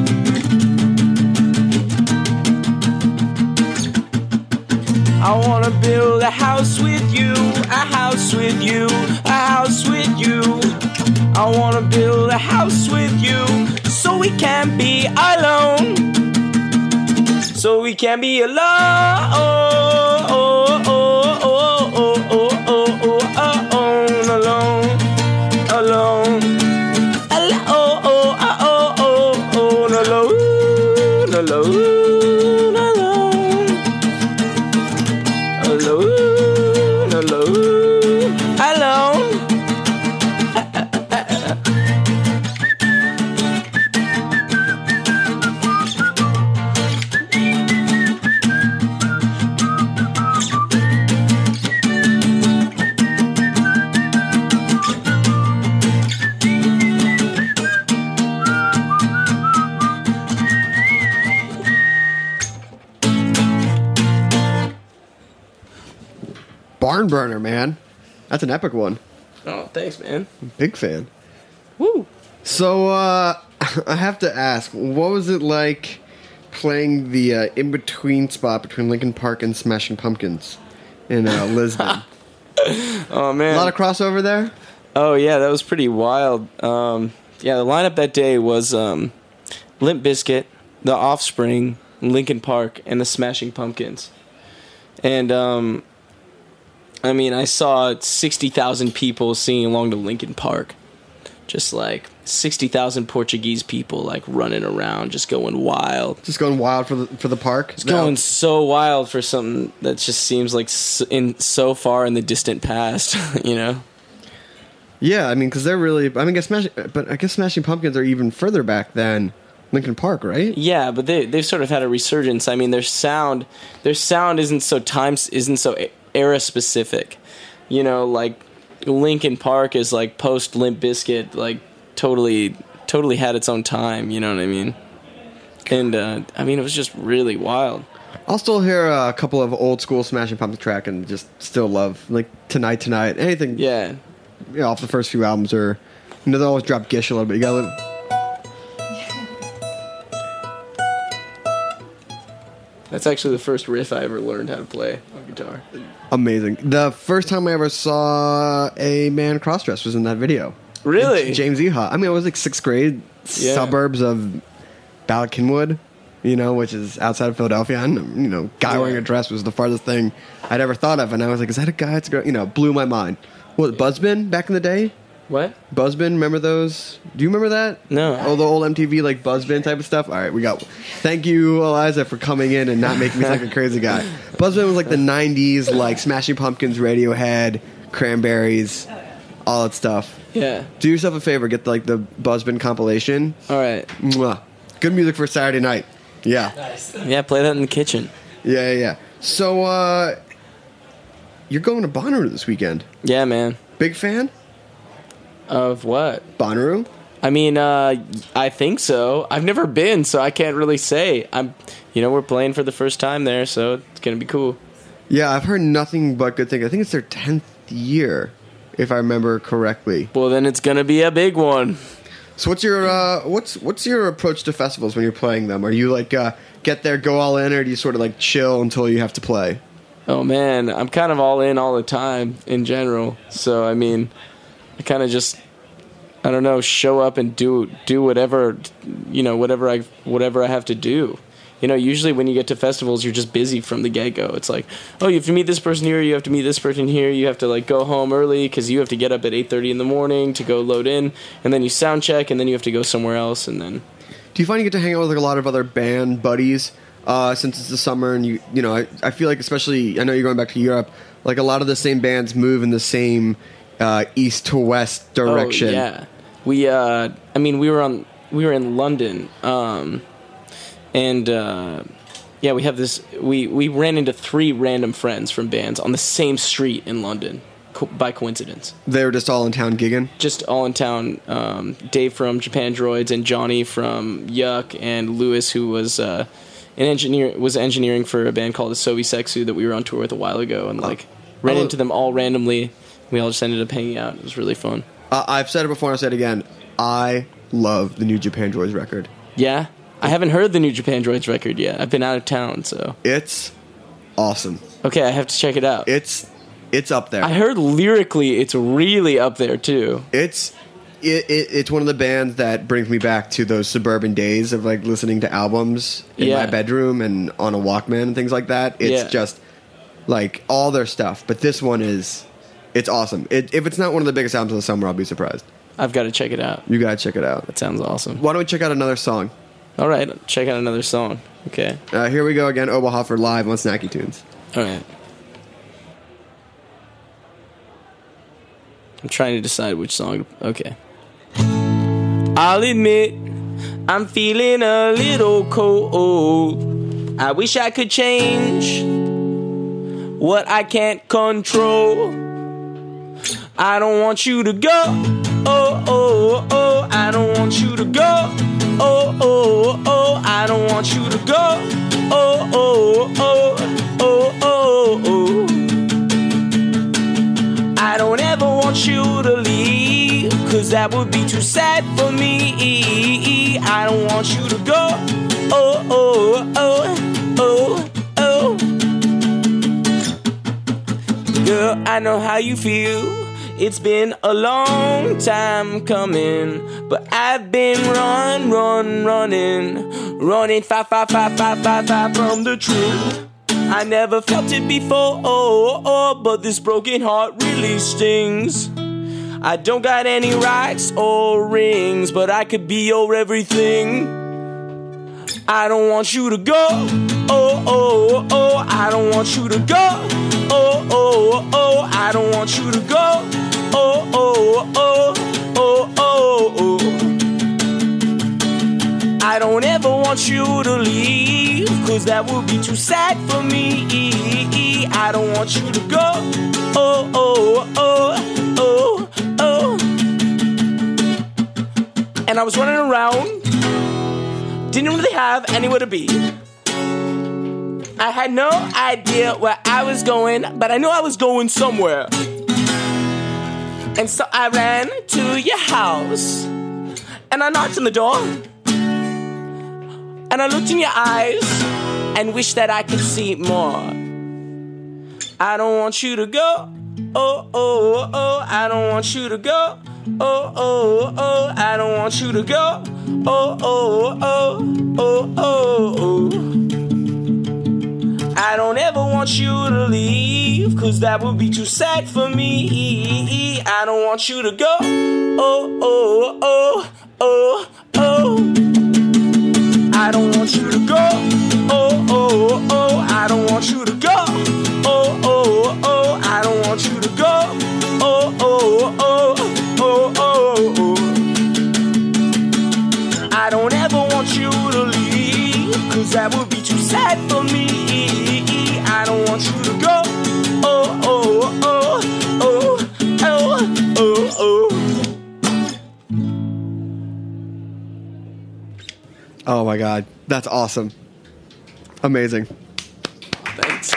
I wanna build a house with you, a house with you, a house with you. I wanna build a house with you, so we can be alone. So we can be alone. Oh, oh, oh, oh, oh, oh, oh, oh, oh, alone. Alone, alone, oh, oh, oh, oh, oh, alone, alone, alone, alone, alone, alone. Barn Burner, man. That's an epic one. Oh, thanks, man. Big fan. Woo. So, uh, I have to ask, what was it like playing the uh, in-between spot between Linkin Park and Smashing Pumpkins in uh, Lisbon? Oh, man. A lot of crossover there? Oh, yeah, that was pretty wild. Um, yeah, the lineup that day was um, Limp Bizkit, The Offspring, Linkin Park, and the Smashing Pumpkins. And, um... I mean, I saw sixty thousand people singing along to Linkin Park. Just like sixty thousand Portuguese people like running around, just going wild. Just going wild for the for the park? It's going so wild for something that just seems like so, in so far in the distant past, you know? Yeah, I mean, because they're really... I mean, I guess Smashing, but I guess Smashing Pumpkins are even further back than Linkin Park, right? Yeah, but they they've sort of had a resurgence. I mean, their sound their sound isn't so time isn't so era specific. You know, like Linkin Park is like post Limp Bizkit, like totally totally had its own time, you know what I mean? And uh, I mean, it was just really wild. I'll still hear a couple of old school Smashing Pumpkins track and just still love like Tonight Tonight, anything. Yeah. You know, off the first few albums, or you know, they always drop Gish a little bit. You gotta That's actually the first riff I ever learned how to play on guitar. Amazing. The first time I ever saw a man cross-dressed was in that video. Really? It's James Iha. I mean, I was like sixth grade, yeah. Suburbs of Ballackinwood, you know, which is outside of Philadelphia. And, you know, guy yeah. wearing a dress was the farthest thing I'd ever thought of. And I was like, is that a guy? It's a girl? You know, blew my mind. What, Buzzbin back in the day? What? Buzzbin, remember those? Do you remember that? No. Oh, the old M T V, like, Buzzbin type of stuff? All right, we got... Thank you, Eliza, for coming in and not making me sound like a crazy guy. Buzzbin was like the nineties, like, Smashing Pumpkins, Radiohead, Cranberries, all that stuff. Yeah. Do yourself a favor, get, like, the Buzzbin compilation. All right. Mwah. Good music for Saturday night. Yeah. Nice. Yeah, play that in the kitchen. Yeah, yeah, yeah. So, uh... you're going to Bonnaroo this weekend. Yeah, man. Big fan? Of what? Bonnaroo? I mean, uh, I think so. I've never been, so I can't really say. I'm, you know, we're playing for the first time there, so it's gonna be cool. Yeah, I've heard nothing but good things. I think it's their tenth year, if I remember correctly. Well, then it's gonna be a big one. So, what's your uh, what's what's your approach to festivals when you're playing them? Are you like uh, get there, go all in, or do you sort of like chill until you have to play? Oh man, I'm kind of all in all the time in general. So I mean, I kind of just, I don't know, show up and do do whatever, you know, whatever I whatever I have to do. You know, usually when you get to festivals, you're just busy from the get go. It's like, oh, you have to meet this person here, you have to meet this person here, you have to like go home early because you have to get up at eight thirty in the morning to go load in, and then you sound check, and then you have to go somewhere else, and then. Do you find you get to hang out with like a lot of other band buddies uh, since it's the summer, and you you know I, I feel like especially I know you're going back to Europe, like a lot of the same bands move in the same uh, east to west direction. Oh, yeah, we uh, I mean we were on we were in London. Um, And, uh, yeah, we have this, we, we ran into three random friends from bands on the same street in London, co- by coincidence. They were just all in town gigging? Just all in town. Um, Dave from Japan Droids and Johnny from Yuck and Lewis, who was, uh, an engineer, was engineering for a band called Asobi Sexu that we were on tour with a while ago, and, like, ran into them all randomly. We all just ended up hanging out. It was really fun. Uh, I've said it before and I'll say it again. I love the new Japan Droids record. Yeah? I haven't heard the new Japan Droids record yet. I've been out of town, so... It's awesome. Okay, I have to check it out. It's it's up there. I heard lyrically it's really up there, too. It's it, it it's one of the bands that brings me back to those suburban days of, like, listening to albums in Yeah. my bedroom and on a Walkman and things like that. It's Yeah. just, like, all their stuff. But this one is... It's awesome. It, if it's not one of the biggest albums of the summer, I'll be surprised. I've got to check it out. You gotta check it out. That sounds awesome. Why don't we check out another song? All right, check out another song. Okay. Uh, here we go again, Oberhofer live on Snacky Tunes. All right. I'm trying to decide which song. Okay. I'll admit, I'm feeling a little cold. I wish I could change what I can't control. I don't want you to go. Oh, oh, oh, I don't want you to go. Oh, oh, oh, I don't want you to go. Oh, oh, oh, oh, oh, oh. I don't ever want you to leave, 'cause that would be too sad for me. I don't want you to go. Oh, oh, oh, oh, oh. Girl, I know how you feel. It's been a long time coming, but I've been run, run, running, running far, far, far, far, far, far from the truth. I never felt it before, oh, oh, but this broken heart really stings. I don't got any rights or rings, but I could be your everything. I don't want you to go, oh, oh, oh, I don't want you to go, oh, oh, oh, I don't want you to go. Oh, oh, oh, oh, oh, oh. I don't ever want you to leave, 'cause that would be too sad for me. I don't want you to go. Oh, oh, oh, oh, oh. And I was running around, didn't really have anywhere to be. I had no idea where I was going, but I knew I was going somewhere. And so I ran to your house, and I knocked on the door, and I looked in your eyes, and wished that I could see more. I don't want you to go, oh, oh, oh, I don't want you to go, oh, oh, oh, I don't want you to go, oh, oh, oh, oh, oh, oh. I don't ever want you to leave, cause that would be too sad for me. I don't want you to go. Oh, oh, oh, oh, oh. I don't want you to go. Oh, oh, oh. I don't want you to go. Oh, oh, oh. I don't want you to go. Oh, oh, oh, oh, oh, oh. I don't ever want you to leave, cause that would be too sad for me. I don't want you to go. Oh, oh, oh, oh, oh, oh, oh. Oh my God, that's awesome. Amazing. Thanks.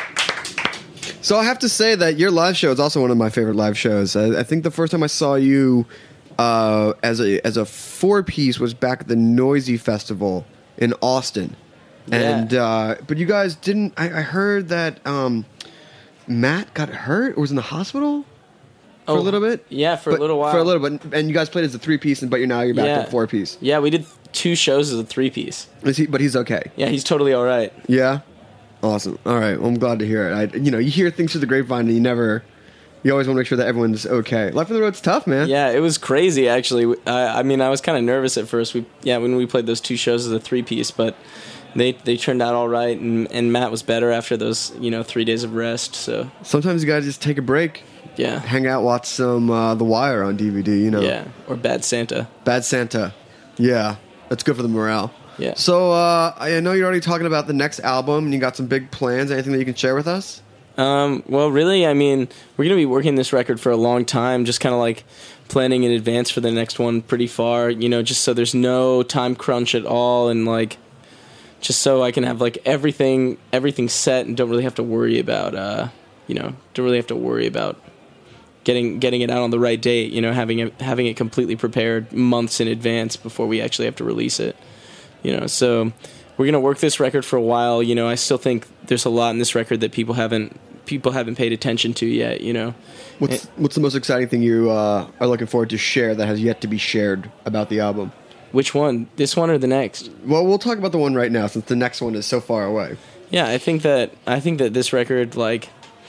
So I have to say that your live show is also one of my favorite live shows. I, I think the first time I saw you uh, as a as a four piece was back at the Noisy Festival in Austin, Yeah. and uh, but you guys didn't. I, I heard that um, Matt got hurt or was in the hospital for Oh, a little bit. yeah, for a But- little while. For a little bit, and you guys played as a three piece, and but you're now you're back Yeah. to four piece. Yeah, we did two shows as a three piece. Is he? But he's okay. Yeah, he's totally all right. Yeah. Awesome. All right. Well, I'm glad to hear it. I, you know, you hear things through the grapevine, and you never. You always want to make sure that everyone's okay. Life on the road's tough, man. Yeah, it was crazy actually. I, I mean, I was kind of nervous at first. We yeah, when we played those two shows as a three piece, but they they turned out all right, and, and Matt was better after those you know three days of rest. So Sometimes you gotta just take a break, yeah, hang out, watch some uh, The Wire on D V D. You know. yeah, or Bad Santa. Bad Santa. Yeah, that's good for the morale. Yeah. So uh, I know you're already talking about the next album, and you got some big plans. Anything that you can share with us? Um, well, really, I mean, we're gonna be working this record for a long time. Just kind of like planning in advance for the next one, pretty far. You know, just so there's no time crunch at all, and like, just so I can have like everything, everything set, and don't really have to worry about, uh, you know, don't really have to worry about getting getting it out on the right date. You know, having it having it completely prepared months in advance before we actually have to release it. You know, so we're gonna work this record for a while. You know, I still think there's a lot in this record that people haven't people haven't paid attention to yet. You know, What's What's the most exciting thing you uh, are looking forward to share that has yet to be shared about the album? which one? This one or the next? Well, we'll talk about the one right now since the next one is so far away. Yeah, I think that I think that this record, like,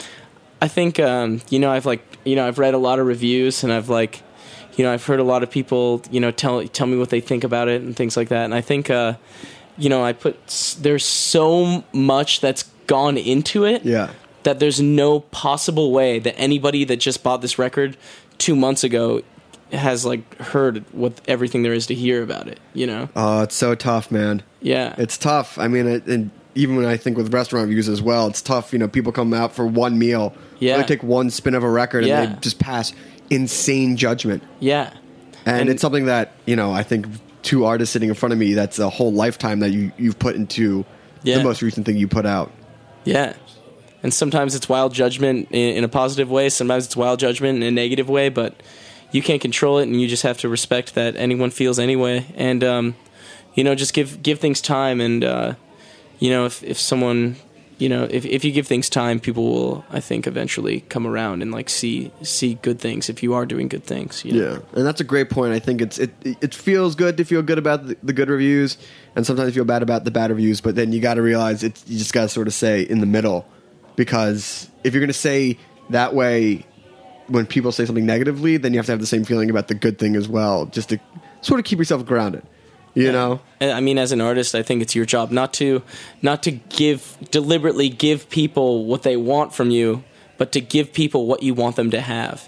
I think um, you know, I've like you know, I've read a lot of reviews and I've like, you know, I've heard a lot of people, you know, tell tell me what they think about it and things like that. And I think, uh, you know, I put there's so much that's gone into it. Yeah. That there's no possible way that anybody that just bought this record two months ago has like heard what everything there is to hear about it. You know. Oh, it's so tough, man. Yeah. It's tough. I mean, it, and even when I think with restaurant reviews as well, it's tough. You know, people come out for one meal. Yeah. They take one spin of a record Yeah. and they just pass insane judgment. Yeah. And, And- it's something that, you know, I think two artists sitting in front of me, that's a whole lifetime that you, you've put into Yeah. the most recent thing you put out. Yeah. And sometimes it's wild judgment in, in a positive way. Sometimes it's wild judgment in a negative way, but you can't control it, and you just have to respect that anyone feels anyway. And, um, you know, just give give things time. And, uh, you know, if, if someone, you know, if, if you give things time, people will, I think, eventually come around and, like, see see good things if you are doing good things. You know? Yeah, and that's a great point. I think it's it it feels good to feel good about the, the good reviews, and sometimes you feel bad about the bad reviews. But then you got to realize it's you just got to sort of say in the middle, because if you're going to say that way when people say something negatively, then you have to have the same feeling about the good thing as well, just to sort of keep yourself grounded. You Yeah. know, And, I mean, as an artist, I think it's your job not to not to give deliberately give people what they want from you, but to give people what you want them to have.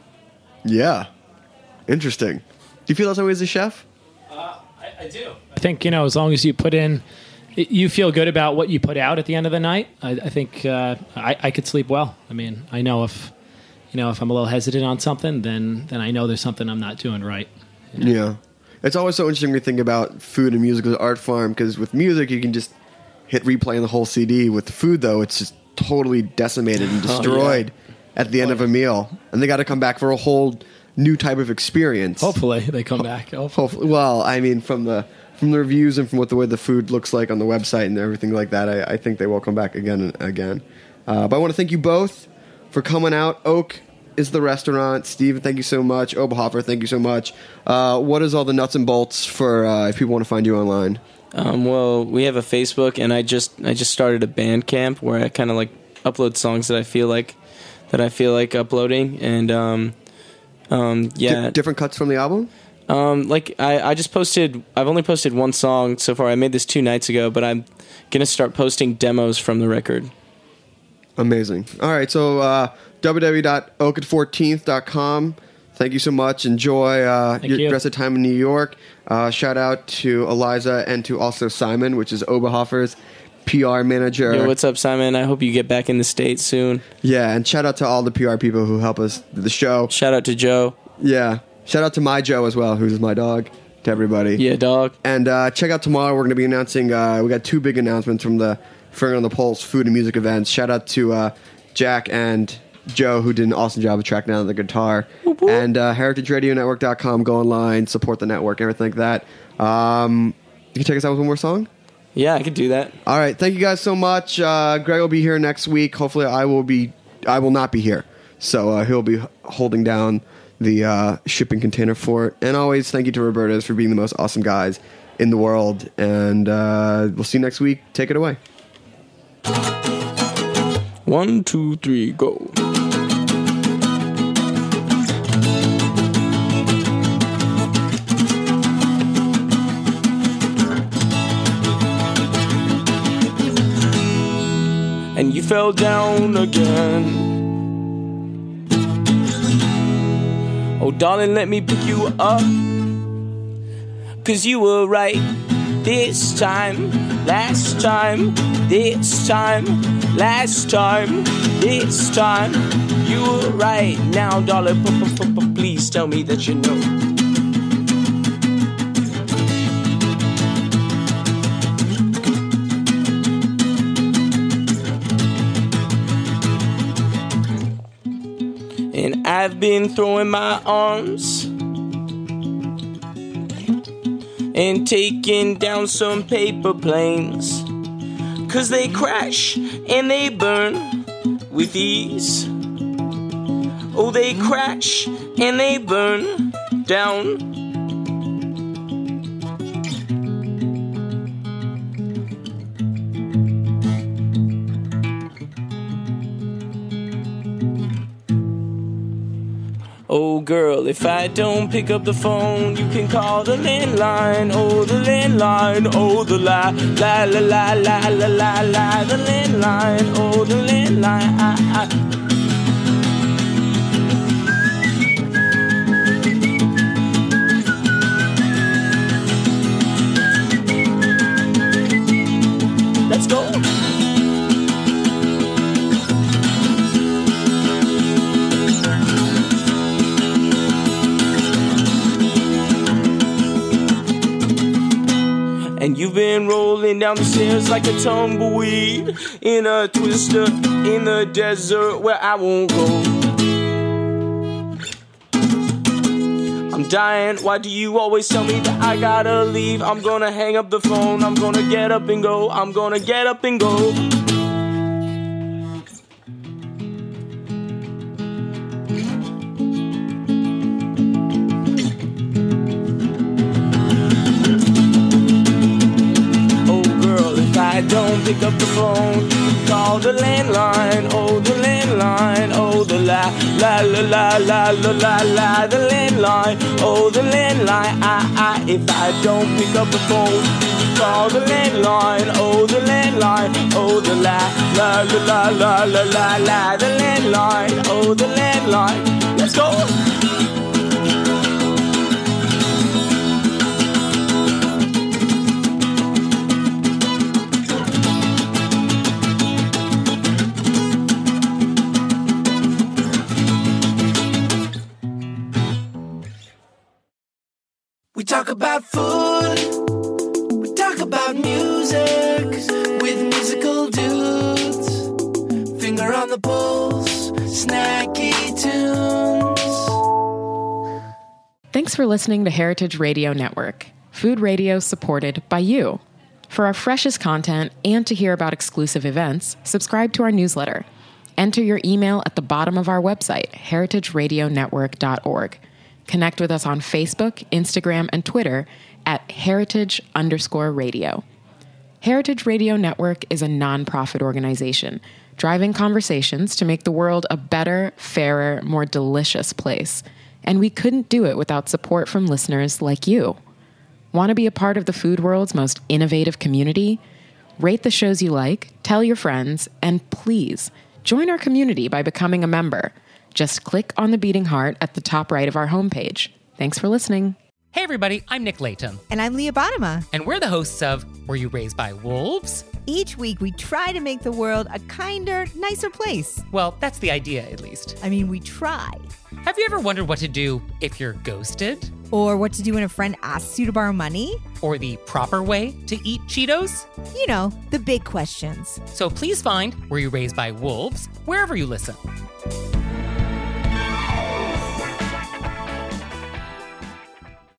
yeah, interesting. Do you feel that way as a chef? I, I do. I think, you know, as long as you put in, you feel good about what you put out at the end of the night, I, I think uh, I, I could sleep well. I mean, I know if, you know, if I'm a little hesitant on something, then then I know there's something I'm not doing right. You know? Yeah. It's always so interesting to think about food and music as an art form, because with music you can just hit replay on the whole C D. With food, though, it's just totally decimated and destroyed Oh, at the end of a meal, and they got to come back for a whole new type of experience. Hopefully they come back. Hopefully. Hopefully, well, I mean, from the from the reviews and from what the way the food looks like on the website and everything like that, I, I think they will come back again and again. Uh, but I want to thank you both for coming out. Oak is the restaurant. Steve, thank you so much. Oberhofer, thank you so much. Uh, what is all the nuts and bolts for uh, if people want to find you online? Um, well, we have a Facebook, and I just I just started a Bandcamp where I kind of like upload songs that I feel like that I feel like uploading, and um, um, yeah, D- different cuts from the album. Um, like I, I just posted. I've only posted one song so far. I made this two nights ago, but I'm gonna start posting demos from the record. Amazing. All right, so uh, w w w dot oak fourteenth dot com. Thank you so much. Enjoy uh, your you. rest of the time in New York. Uh, shout out to Eliza and to also Simon, which is Oberhofer's P R manager. Yo, what's up, Simon? I hope you get back in the States soon. Yeah, and shout out to all the P R people who help us do the show. Shout out to Joe. Yeah. Shout out to my Joe as well, who's my dog, to everybody. Yeah, dog. And uh, check out tomorrow. We're going to be announcing, uh, we got two big announcements from the Finger on the Pulse food and music events. Shout out to uh, Jack and Joe, who did an awesome job of tracking down the guitar. Whoop, whoop. And uh, heritage radio network dot com. Go online, support the network, everything like that. Um, you can take us out with one more song? Yeah, I could do that. All right. Thank you guys so much. Uh, Greg will be here next week. Hopefully I will be, I will not be here. So uh, he'll be holding down the uh, shipping container for it. And always thank you to Roberta's for being the most awesome guys in the world. And uh, we'll see you next week. Take it away. One, two, three, go. And you fell down again. Oh, darling, let me pick you up. 'Cause you were right this time, last time, this time, last time, this time. You were right. Now, darling, p- p- p- please tell me that you know. And I've been throwing my arms and taking down some paper planes, 'cause they crash and they burn with ease. Oh, they crash and they burn down. Oh girl, if I don't pick up the phone, you can call the landline. Oh, the landline. Oh, the la la la la la la la la. The landline. Oh, the landline. I, I. Let's go. And you've been rolling down the stairs like a tumbleweed in a twister in the desert where I won't go. I'm dying, why do you always tell me that I gotta leave? I'm gonna hang up the phone, I'm gonna get up and go, I'm gonna get up and go. I don't pick up the phone, call the landline, oh the landline, oh the la la la la la la la la, the landline, oh the landline, I I if I don't pick up the phone, call the landline, oh the landline, oh the la la la la la la la, the landline, oh the landline, let's go. We talk about food, we talk about music with musical dudes. Finger on the pulse, snacky tunes. Thanks for listening to Heritage Radio Network, food radio supported by you. For our freshest content and to hear about exclusive events, subscribe to our newsletter. Enter your email at the bottom of our website, heritage radio network dot org. Connect with us on Facebook, Instagram, and Twitter at heritage underscore radio. Heritage Radio Network is a nonprofit organization driving conversations to make the world a better, fairer, more delicious place. And we couldn't do it without support from listeners like you. Want to be a part of the food world's most innovative community? Rate the shows you like, tell your friends, and please join our community by becoming a member. Just click on the beating heart at the top right of our homepage. Thanks for listening. Hey everybody, I'm Nick Latham. And I'm Leah Bottima. And we're the hosts of Were You Raised by Wolves? Each week we try to make the world a kinder, nicer place. Well, that's the idea, at least. I mean, we try. Have you ever wondered what to do if you're ghosted? Or what to do when a friend asks you to borrow money? Or the proper way to eat Cheetos? You know, the big questions. So please find Were You Raised by Wolves wherever you listen.